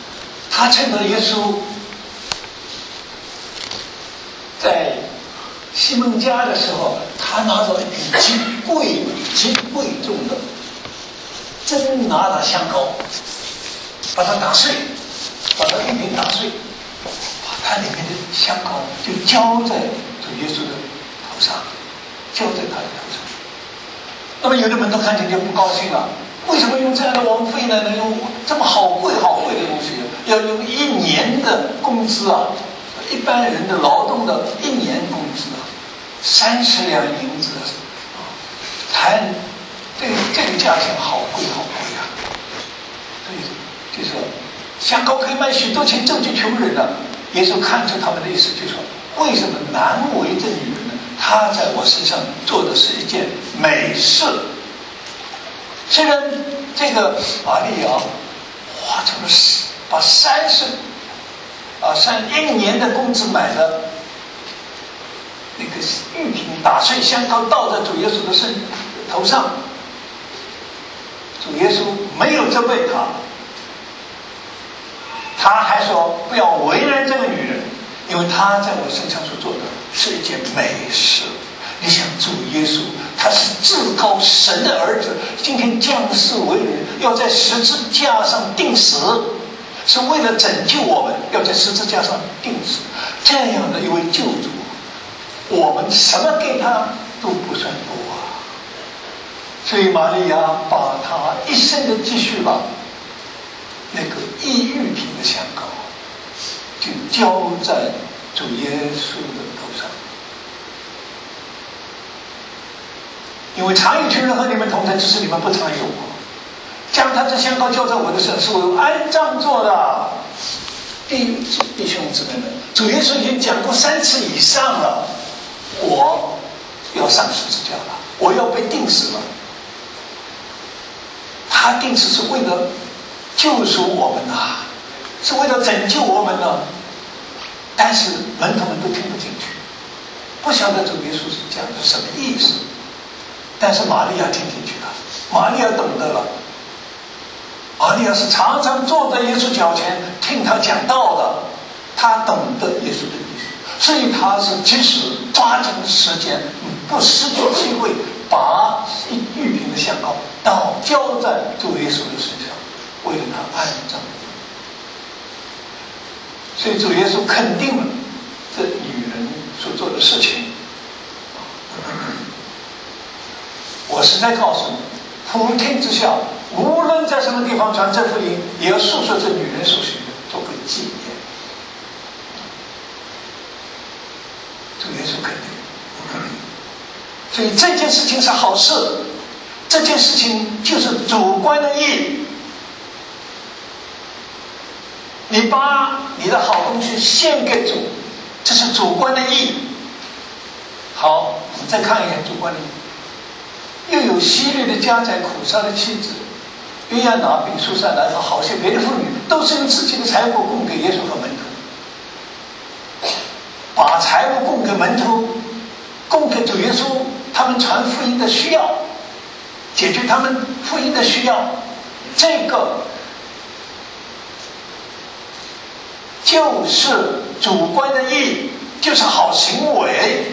他趁着耶稣在西门家的时候，他拿着一柄极贵重的真拿的香膏，把它打碎，把它一瓶打碎，把它里面的香膏就浇在主耶稣的头上，浇在他的头上。那么有的门徒看见就不高兴了，为什么用这样的王妃呢？能用这么好贵的东西，要用1年的工资啊，一般人的劳动的1年工资啊，30两银子啊，谈这个价钱好贵啊！所以就说香膏可以卖许多钱救济穷人了。耶稣看出他们的意思，就说为什么难为这女人呢？她在我身上做的是一件美事。虽然这个玛利亚花出了把1年的工资买的那个玉瓶打碎香膏倒在主耶稣的头上，主耶稣没有责备他还说不要为难这个女人，因为她在我身上所做的是一件美事。你想主耶稣他是至高神的儿子，今天降世为人，要在十字架上钉死，是为了拯救我们，要在十字架上钉死。这样的一位救主，我们什么给他都不算多啊。所以玛利亚把他一生的积蓄吧，那个1玉瓶的香膏就浇在主耶稣的头上。因为常有群人和你们同在，只是你们不常有我。将他这香膏浇在我的身上，是为安葬做的。弟兄姊妹们，主耶稣已经讲过3次以上了，我要上十字架了，我要被钉死了。他钉死是为了救赎我们啊，是为了拯救我们呢。但是门徒们都听不进去，不晓得主耶稣是讲的什么意思。但是玛利亚听进去了，玛利亚懂得了。玛利亚是常常坐在耶稣脚前听他讲道的，他懂得耶稣的意思，所以他是及时抓紧时间，不失去机会，把1玉瓶的香膏浇在主耶稣的身上，为了他安葬。所以主耶稣肯定了这女人所做的事情。我实在告诉你，普天之下，无论在什么地方传这福音，也要诉说这女人所行的，做个纪念。主耶稣肯定。所以这件事情是好事，这件事情就是主观的义。你把你的好东西献给主，这是主观的义。好，我们再看一看主观的义。又有希律的家宰苦杀的妻子约亚拿比苏珊来和好些别的妇女，都是用自己的财物供给耶稣和门徒，把财物供给门徒，供给主耶稣，他们传福音的需要，解决他们福音的需要，这个就是主观的义，就是好行为。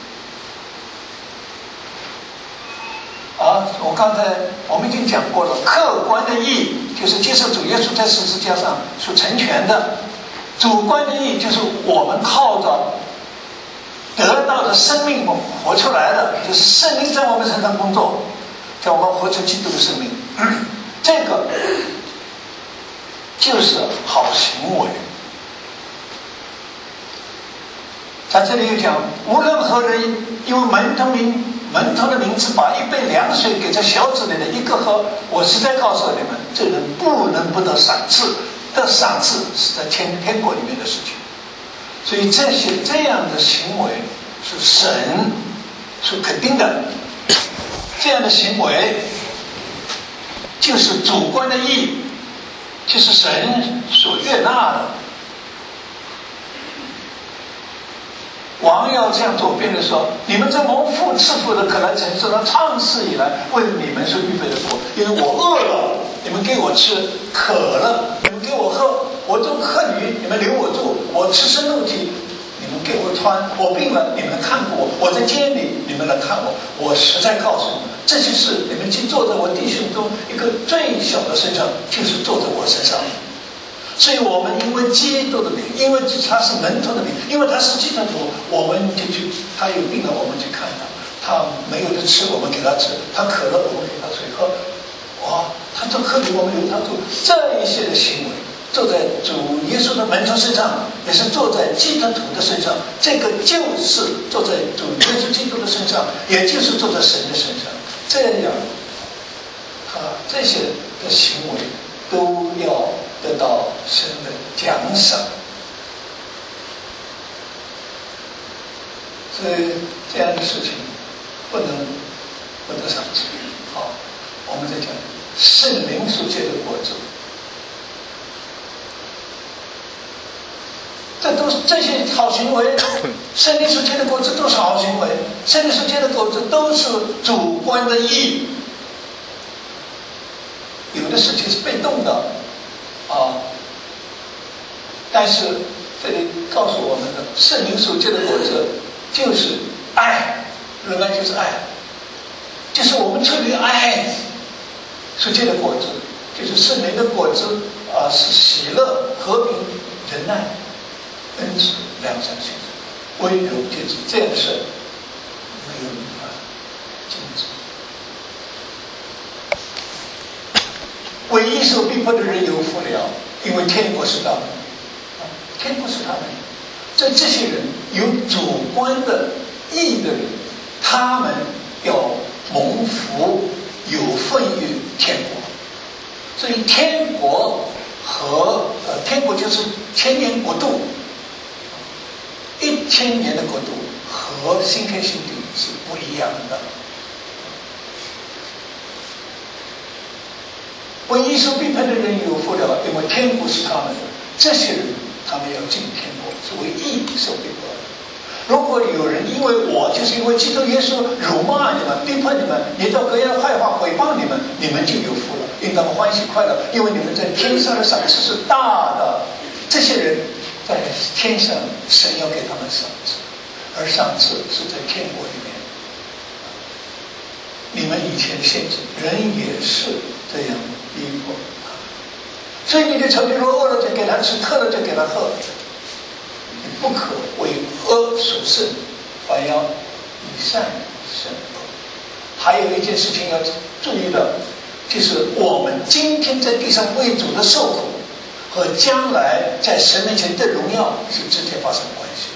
我们已经讲过了，客观的义就是接受主耶稣在十字架上所成全的，主观的义就是我们靠着得到的生命活出来的，就是圣灵在我们身上工作，叫我们活出基督的生命，这个就是好行为。在这里又讲，无论何人因为门徒的名字把1杯凉水给这小子里的一个喝，我实在告诉你们，这人不能不得赏赐，得赏赐是在天国里面的事情。所以这样的行为是神所肯定的，这样的行为就是主观的义，就是神所悦纳的。王要这样做，便说：你们这蒙父赐福的，可来承受了创世以来为你们所预备的国。因为我饿了，你们给我吃；渴了，你们给我喝；我中客旅，你们留我住；我赤身露体， 你们给我穿，我病了，你们看过我；我在监里，你们来看我。我实在告诉你们，这些事你们去做在我弟兄中一个最小的身上，就是做在我身上。所以我们因为基督的名，因为他是门徒的名，因为他是基督徒，我们就去，他有病了，我们去看他；他没有的吃，我们给他吃；他渴了，我们给他水喝。哇，他做客旅，我们由他做，这一些的行为，做在主耶稣的门徒身上，也是做在基督徒的身上。这个就是做在主耶稣基督的身上，也就是做在神的身上。这样，他这些的行为都要得到神的奖赏。所以这样的事情不能不得赏赐。好，我们再讲圣灵所结的果子，这些好行为，圣灵所结的果子都是好行为，圣灵所结的果子都是主观的义。有的事情是被动的啊，但是这里告诉我们的圣灵所结的果子就是爱，仁爱就是爱，就是我们出于爱所结的果子，就是圣灵的果子啊，是喜乐、和平、仁爱、恩慈、良善、信实、温柔、节制，这样的事没有办法禁止。为义受逼迫的人有福了，因为天国是他们的，天国是他们的。这些人有主观的义的人，他们要蒙福，有份于天国。所以天国和天国就是千年国度，1000年的国度和新天新地是不一样的。为义受逼迫的人有福了，因为天国是他们的。这些人他们要进天国，是为义受逼迫的。如果有人因为我就是因为基督耶稣辱骂你们、逼迫你们，你到各样坏话诽谤你们，你们就有福了，应当欢喜快乐，因为你们在天上的赏赐是大的。这些人在天上，神要给他们赏赐，而赏赐是在天国里面。你们以前的限制，人也是这样逼迫他们。所以你的仇敌若饿了就给他吃，渴了就给他喝。你不可为恶所胜，反要以善胜恶。还有一件事情要注意的，就是我们今天在地上为主的受苦，和将来在神面前的荣耀是直接发生关系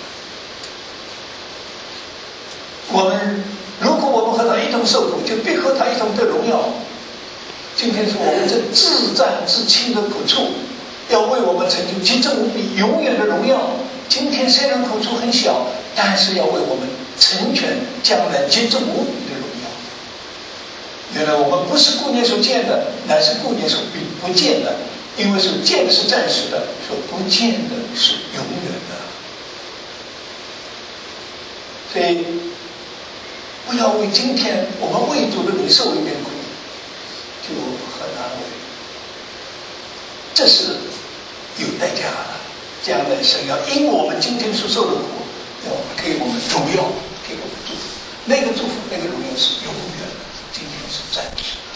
的。如果我们和他一同受苦，就必和他一同得荣耀。今天是我们这自战自亲的苦处，要为我们成就极重无比永远的荣耀。今天虽然苦处很小，但是要为我们成全将来极重无比的荣耀。原来我们不是顾念所见的，乃是顾念所不见的，因为所见的是暂时的，所不见的是永远的。所以不要为今天我们为主的领受一点苦就很安慰，这是有代价的。将来神要因我们今天所受的苦，要给我们荣耀，给我们祝福。那个祝福，那个荣耀是永远的，今天是暂时的。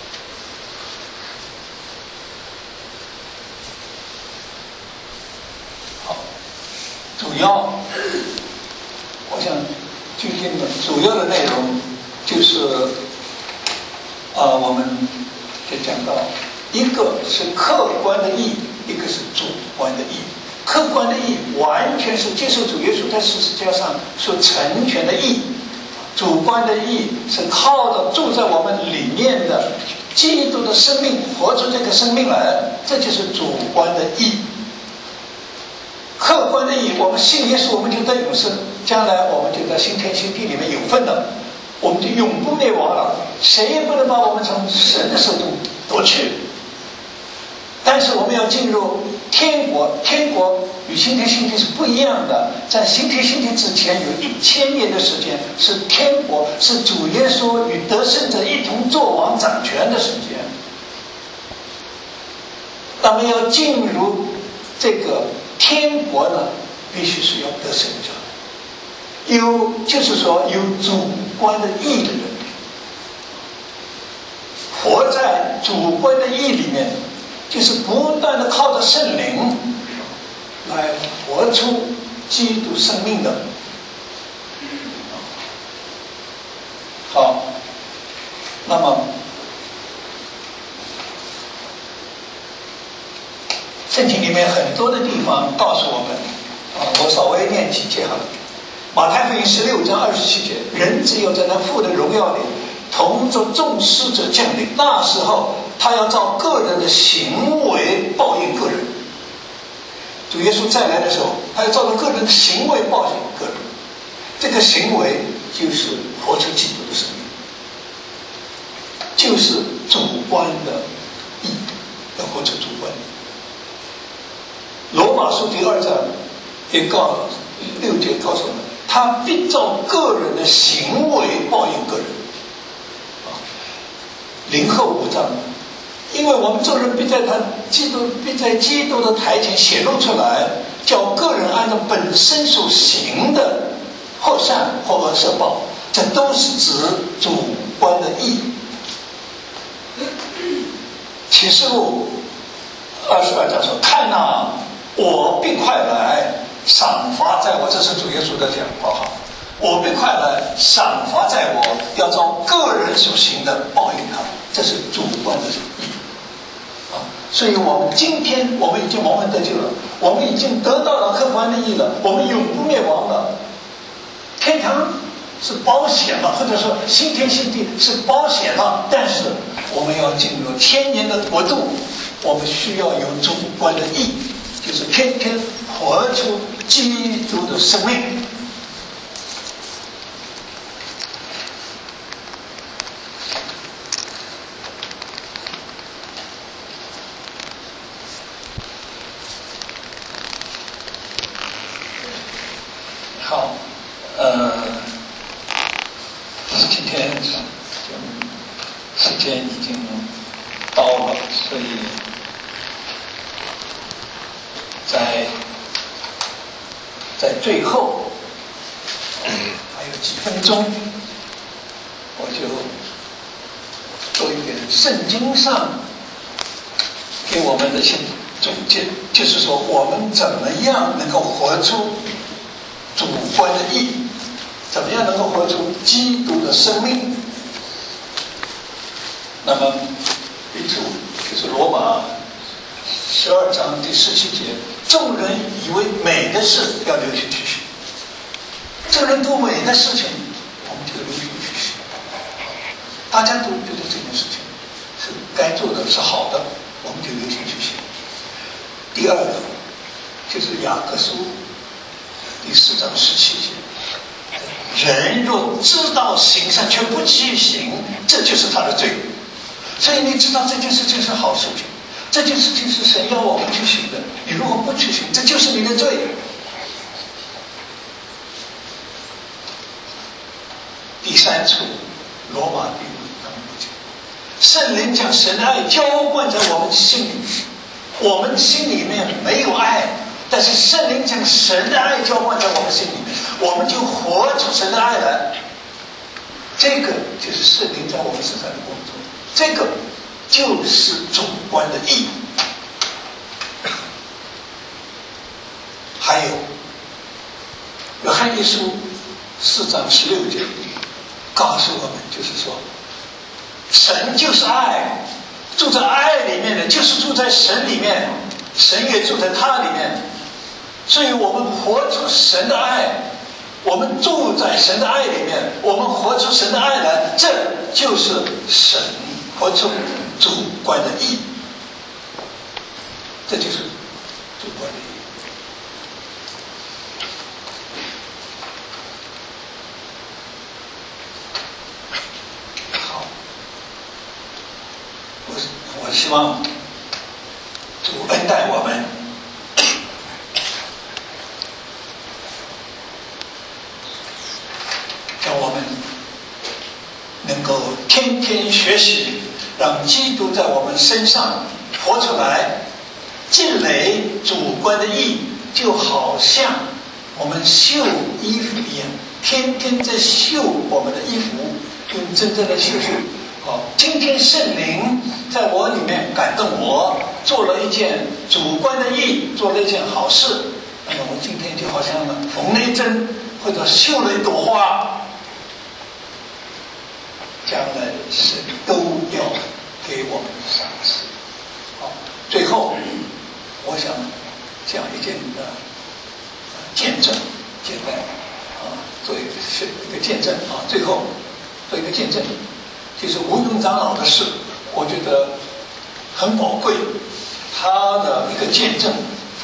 好，主要我想今天的主要的内容就是我们就讲到，一个是客观的义，一个是主观的义。客观的义完全是接受主耶稣在十字架上所成全的义，主观的义是靠着住在我们里面的基督的生命活出这个生命来，这就是主观的义。客观的义，我们信耶稣我们就得永生，将来我们就在新天新地里面有份的，我们就永不灭亡了，谁也不能把我们从神的手中夺去。但是我们要进入天国，天国与新天新地是不一样的。在新天新地之前有1000年的时间，是天国，是主耶稣与得胜者一同作王掌权的时间。那么要进入这个天国呢，必须是要得胜者， 就是说有主观的义的人，活在主观的义里面，就是不断的靠着圣灵来活出基督生命的。好，那么圣经里面很多的地方告诉我们，我稍微念几节好了。马太福音16章27节，人只有在那父的荣耀里，同着众使者降临，那时候他要照个人的行为报应个人。主耶稣再来的时候，他要照着个人的行为报应个人。这个行为就是活出基督的生命，就是主观的义，要活出主观的。罗马书第2章也6节告诉我们，他必照个人的行为报应个人。林后5章，因为我们众人必在基督的台前显露出来，叫个人按照本身所行的，或善或恶受报，这都是指主观的义。启示录22章说：“看哪，我必快来，赏罚在我。”这是主耶稣的讲话。我必快来，赏罚在我，要照个人所行的报应他。这是主观的义。所以我们今天我们已经蒙恩得救了，我们已经得到了客观的义了，我们永不灭亡了。天堂是保险了，或者说新天新地是保险了，但是我们要进入天年的国度，我们需要有主观的义，就是天天活出基督的生命。好，今天时间已经到了，所以在最后还有几分钟，我就做一点圣经上给我们的总结，就是说我们怎么样能够活出主观的义，怎么样能够活出基督的生命。那么比如就是罗马12章第17节，众人以为美的事要流行去行，众人都美的事情我们就流行去行，大家都觉得这件事情是该做的，是好的，我们就流行去行。第二个就是雅各书第4章17节，人若知道行善却不去行，这就是他的罪。所以你知道这件事情是好事情，这件事情是神要我们去行的，你如果不去行，这就是你的罪。第3处，罗马第5章5节，圣灵将神的爱浇灌在我们心里，我们心里面没有爱，但是圣灵将神的爱浇灌在我们心里面，我们就活出神的爱来。这个就是圣灵在我们身上的工作，这个就是主观的义。还有约翰一书4章16节告诉我们，就是说神就是爱，住在爱里面的就是住在神里面，神也住在他里面。所以我们活出神的爱，我们住在神的爱里面，我们活出神的爱来，这就是神活出主观的义，这就是主观的义。好，我希望主恩待我们，让我们能够天天学习，让基督在我们身上活出来，积累主观的义，就好像我们绣衣服一样， 天天在绣我们的衣服，用真正的绣绣。今天圣灵在我里面感动我，做了一件主观的义，做了一件好事。那么我今天就好像缝了一针，或者绣了一朵花，将来是都要给我们赏赐。好，最后我想讲一件见证，简单做一个见证最后做一个见证。就是吴永长老的事，我觉得很宝贵。他的一个见证，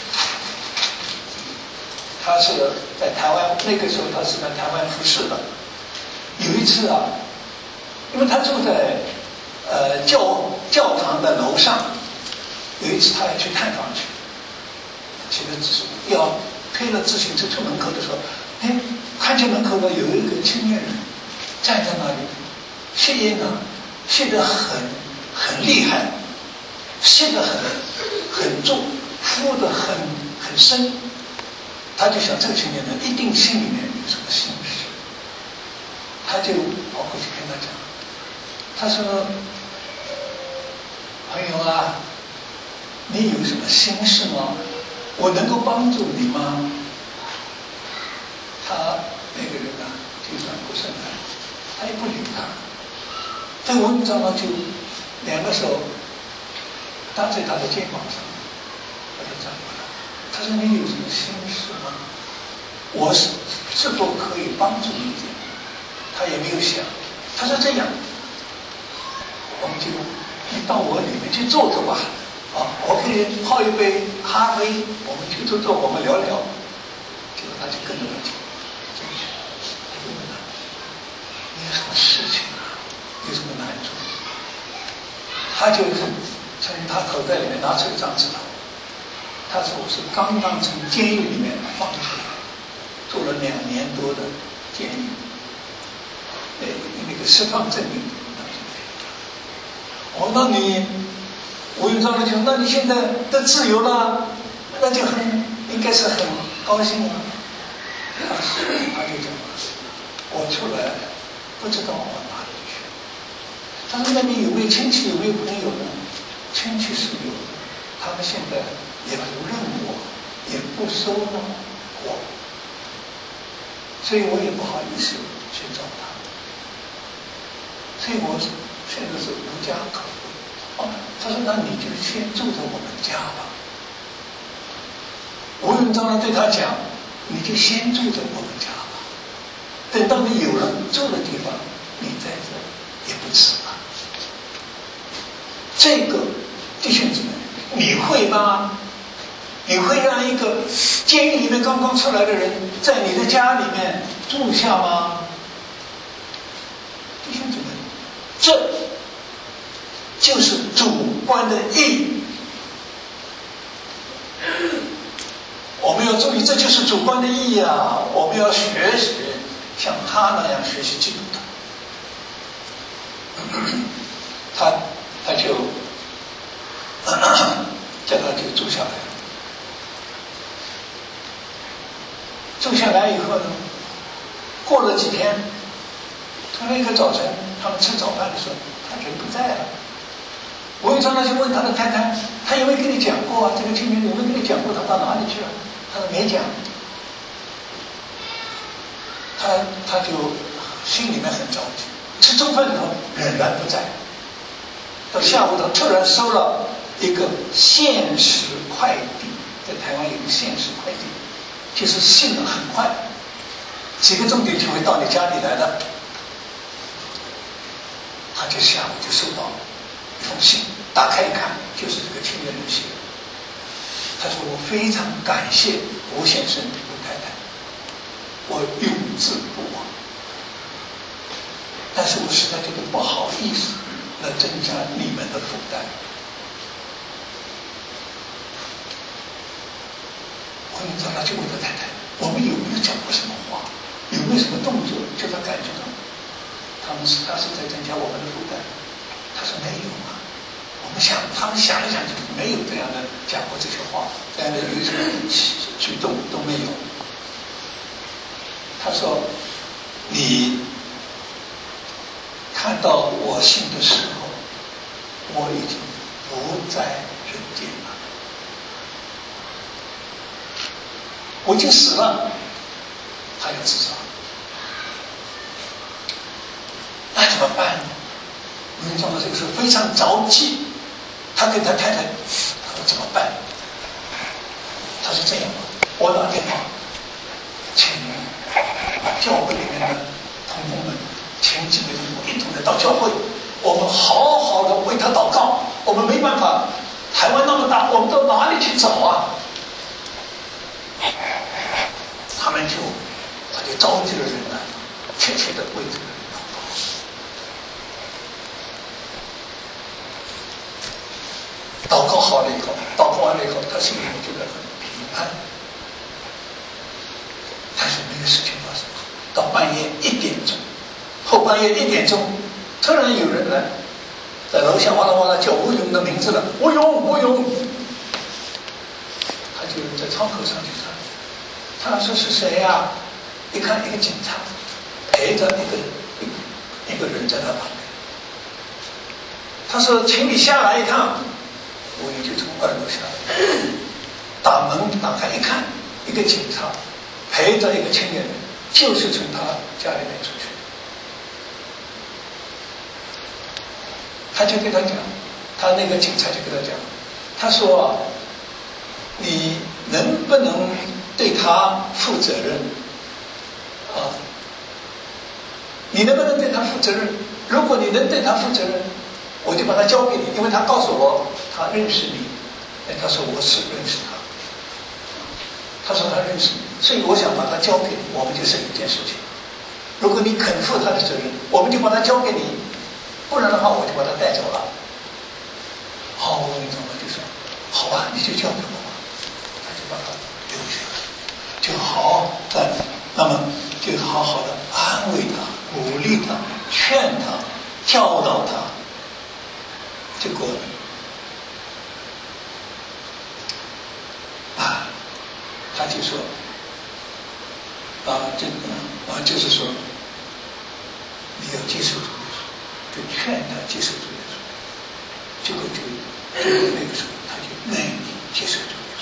他是在台湾，那个时候他是在台湾服侍的。有一次因为他住在教堂的楼上，有一次他要去探访去，骑着要推了自行车出门口的时候，看见门口呢有一个青年人站在那里。吸烟吸得很厉害，吸得很重，敷得很深。他就想这个青年人一定心里面有什么心事，他就跑过去跟他讲，他说：“朋友你有什么心事吗？我能够帮助你吗？”他那个人就转过身来，他也不理他。这吴永长老就两个手搭在他的肩膀上，他就站过来。他说：“你有什么心事吗？我是否可以帮助你？”他也没有想。他说：“这样，我们就你到我里面去坐着吧，我可以泡一杯咖啡，我们去坐，我们聊聊。”结果他就跟着我进去，他就问他：“你有什么事情？有什么难处？”他就是从他口袋里面拿出一张纸头，他说：“我是刚刚从监狱里面放出来，做了2年多的监狱，那个释放证明。”那你吴永长老讲，那你现在得自由了，那就应该是很高兴了。他就讲：“我出来不知道往哪里去。”他说：“那你有没有亲戚，有没有朋友呢？”亲戚是有的，他们现在也不认我，也不收纳我，所以我也不好意思去找他，所以我现在是无家可归。他说：“那你就先住在我们家吧。”吴永长老对他讲：“你就先住在我们家吧，等到你有了住的地方，你在这也不迟了。”这个弟兄姊妹，你会吗？你会让一个监狱里面刚刚出来的人在你的家里面住下吗？弟兄姊妹，这就是主观的义。我们要注意，这就是主观的义啊！我们要学习像他那样学习基督徒。他就叫他就住下来了。住下来以后呢，过了几天，突然一个早晨，他们吃早饭的时候，他人不在了。吴永长老就问他的太太：“他有没有跟你讲过啊？这个青年有没有跟你讲过他到哪里去了？”他说：“没讲。”他就心里面很着急。吃中饭的时候仍然不在。到下午他突然收了一个限时快递，在台湾有个限时快递，就是信得很快，几个钟点就会到你家里来的。他就下午就收到了一封信，打开一看，就是这个青年人写的。他说：“我非常感谢吴先生、吴太太，我永志不忘。但是我实在觉得不好意思来增加你们的负担。”吴永长老就问他太太：“我们有没有讲过什么话？有没有什么动作，叫他感觉到他是在增加我们的负担？”他说：“没有啊。”他们想了想，就没有这样的讲过这些话，这样的有什么举动都没有。他说：“ 你看到我信的时候，我已经不在人间了，我已经死了，他要自杀，那怎么办呢？文章的这个时候非常着急，他跟他太太，他说怎么办？他说这样吧，我打电话，请教会里面的同工们，请几个人一同的到教会，我们好好的为他祷告。我们没办法，台湾那么大，我们到哪里去找啊？他就召集了人来，切切的为这个人祷告。祷告好了以后，祷告完了以后，他心里面觉得很平安。但是没有事情发生，到半夜1点钟，后半夜1点钟，突然有人来，在楼下哇啦哇啦叫吴勇的名字了，吴勇，吴勇。他就在窗口上去看，他说是谁呀？一看一个警察陪着一个人在他旁边。他说：“请你下来一趟。”吴勇就从2楼下来，打门打开一看，一个警察陪着一个青年人，就是从他家里面出去。他就跟他讲，他那个警察就跟他讲，他说：“你能不能对他负责任？啊，你能不能对他负责任？如果你能对他负责任，我就把他交给你，因为他告诉我他认识你。”他说我是认识他。他说他认识你，所以我想把他交给你，我们就剩一件事情。如果你肯负他的责任，我们就把他交给你，不然的话我就把他带走了。好，我跟你就说好吧，你就交给我吧。他就把他留下来，就好在那么就好好的安慰他，鼓励他，劝他，教导他。结果他就说就是说你要接受主耶稣，就劝他接受主耶稣。结果就那个时候他就愿意接受主耶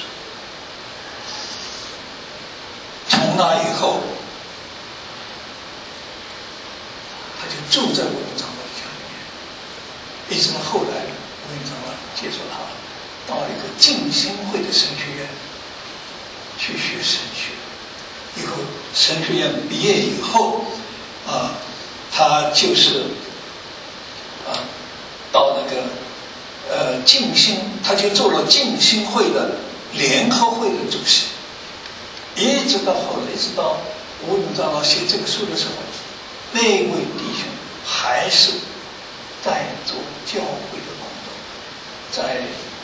稣。从那以后，他就住在吴长老家里面，一直到后来吴长老接受他到一个浸信会的神学院去学神学。以后神学院毕业以后他就是到那个浸信，他就做了浸信会的联合会的主席。一直到后来，一直到吴永长老写这个书的时候，那位弟兄还是在做教会的工作，在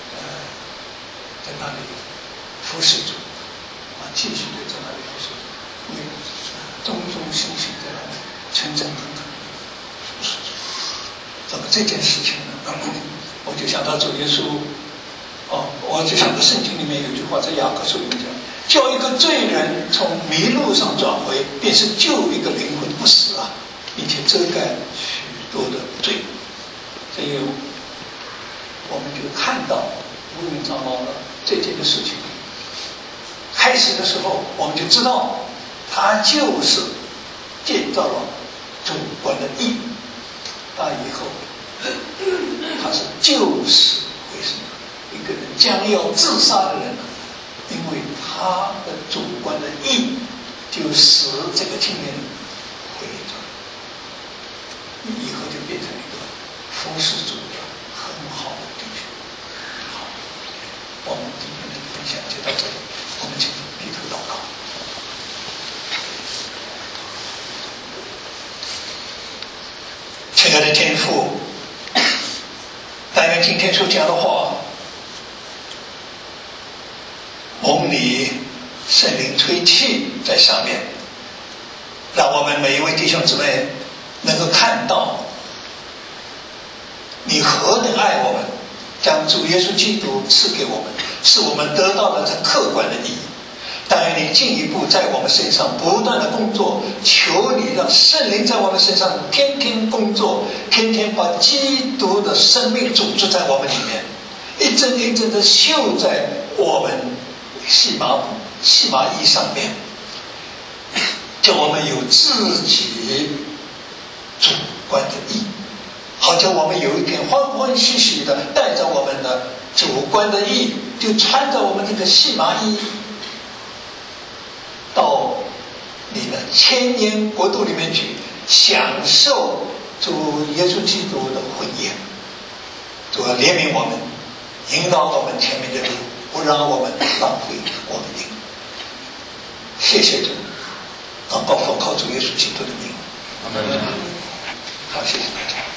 那里服侍主继续的在那里服侍主，因为忠忠心心在那里诚诚恳恳服侍主。那么这件事情呢，我就想到主耶稣我就想到圣经里面有句话，在雅各书里面讲，叫一个罪人从迷路上转回，便是救一个灵魂不死并且遮盖许多的罪。所以我们就看到吴永长老的这件的事情。开始的时候，我们就知道他就是建造了主观的义。到以后，他是救死为生。一个人将要自杀的人，因为他的主观的义，就使这个青年回转，以后就变成一个服侍主的很好的弟兄。好，我们今天的分享就到这里，我们请低头祷告。亲爱的天父，但愿今天所讲的话，蒙你圣灵吹气在上面，让我们每一位弟兄姊妹能够看到你何等爱我们，将主耶稣基督赐给我们，使我们得到了这客观的意义。 但愿你进一步在我们身上不断的工作，求你让圣灵在我们身上天天工作，天天把基督的生命种植在我们里面，一针一针的绣在我们细麻衣上面，叫我们有自己主观的义，好叫我们有一天欢欢喜喜的带着我们的主观的义，就穿着我们这个细麻衣到你的千年国度里面去，享受主耶稣基督的婚宴。主要怜悯我们，引导我们前面的路，不让我们浪费我们的。谢谢主，祷告奉靠主耶稣基督的名。好，谢谢大家。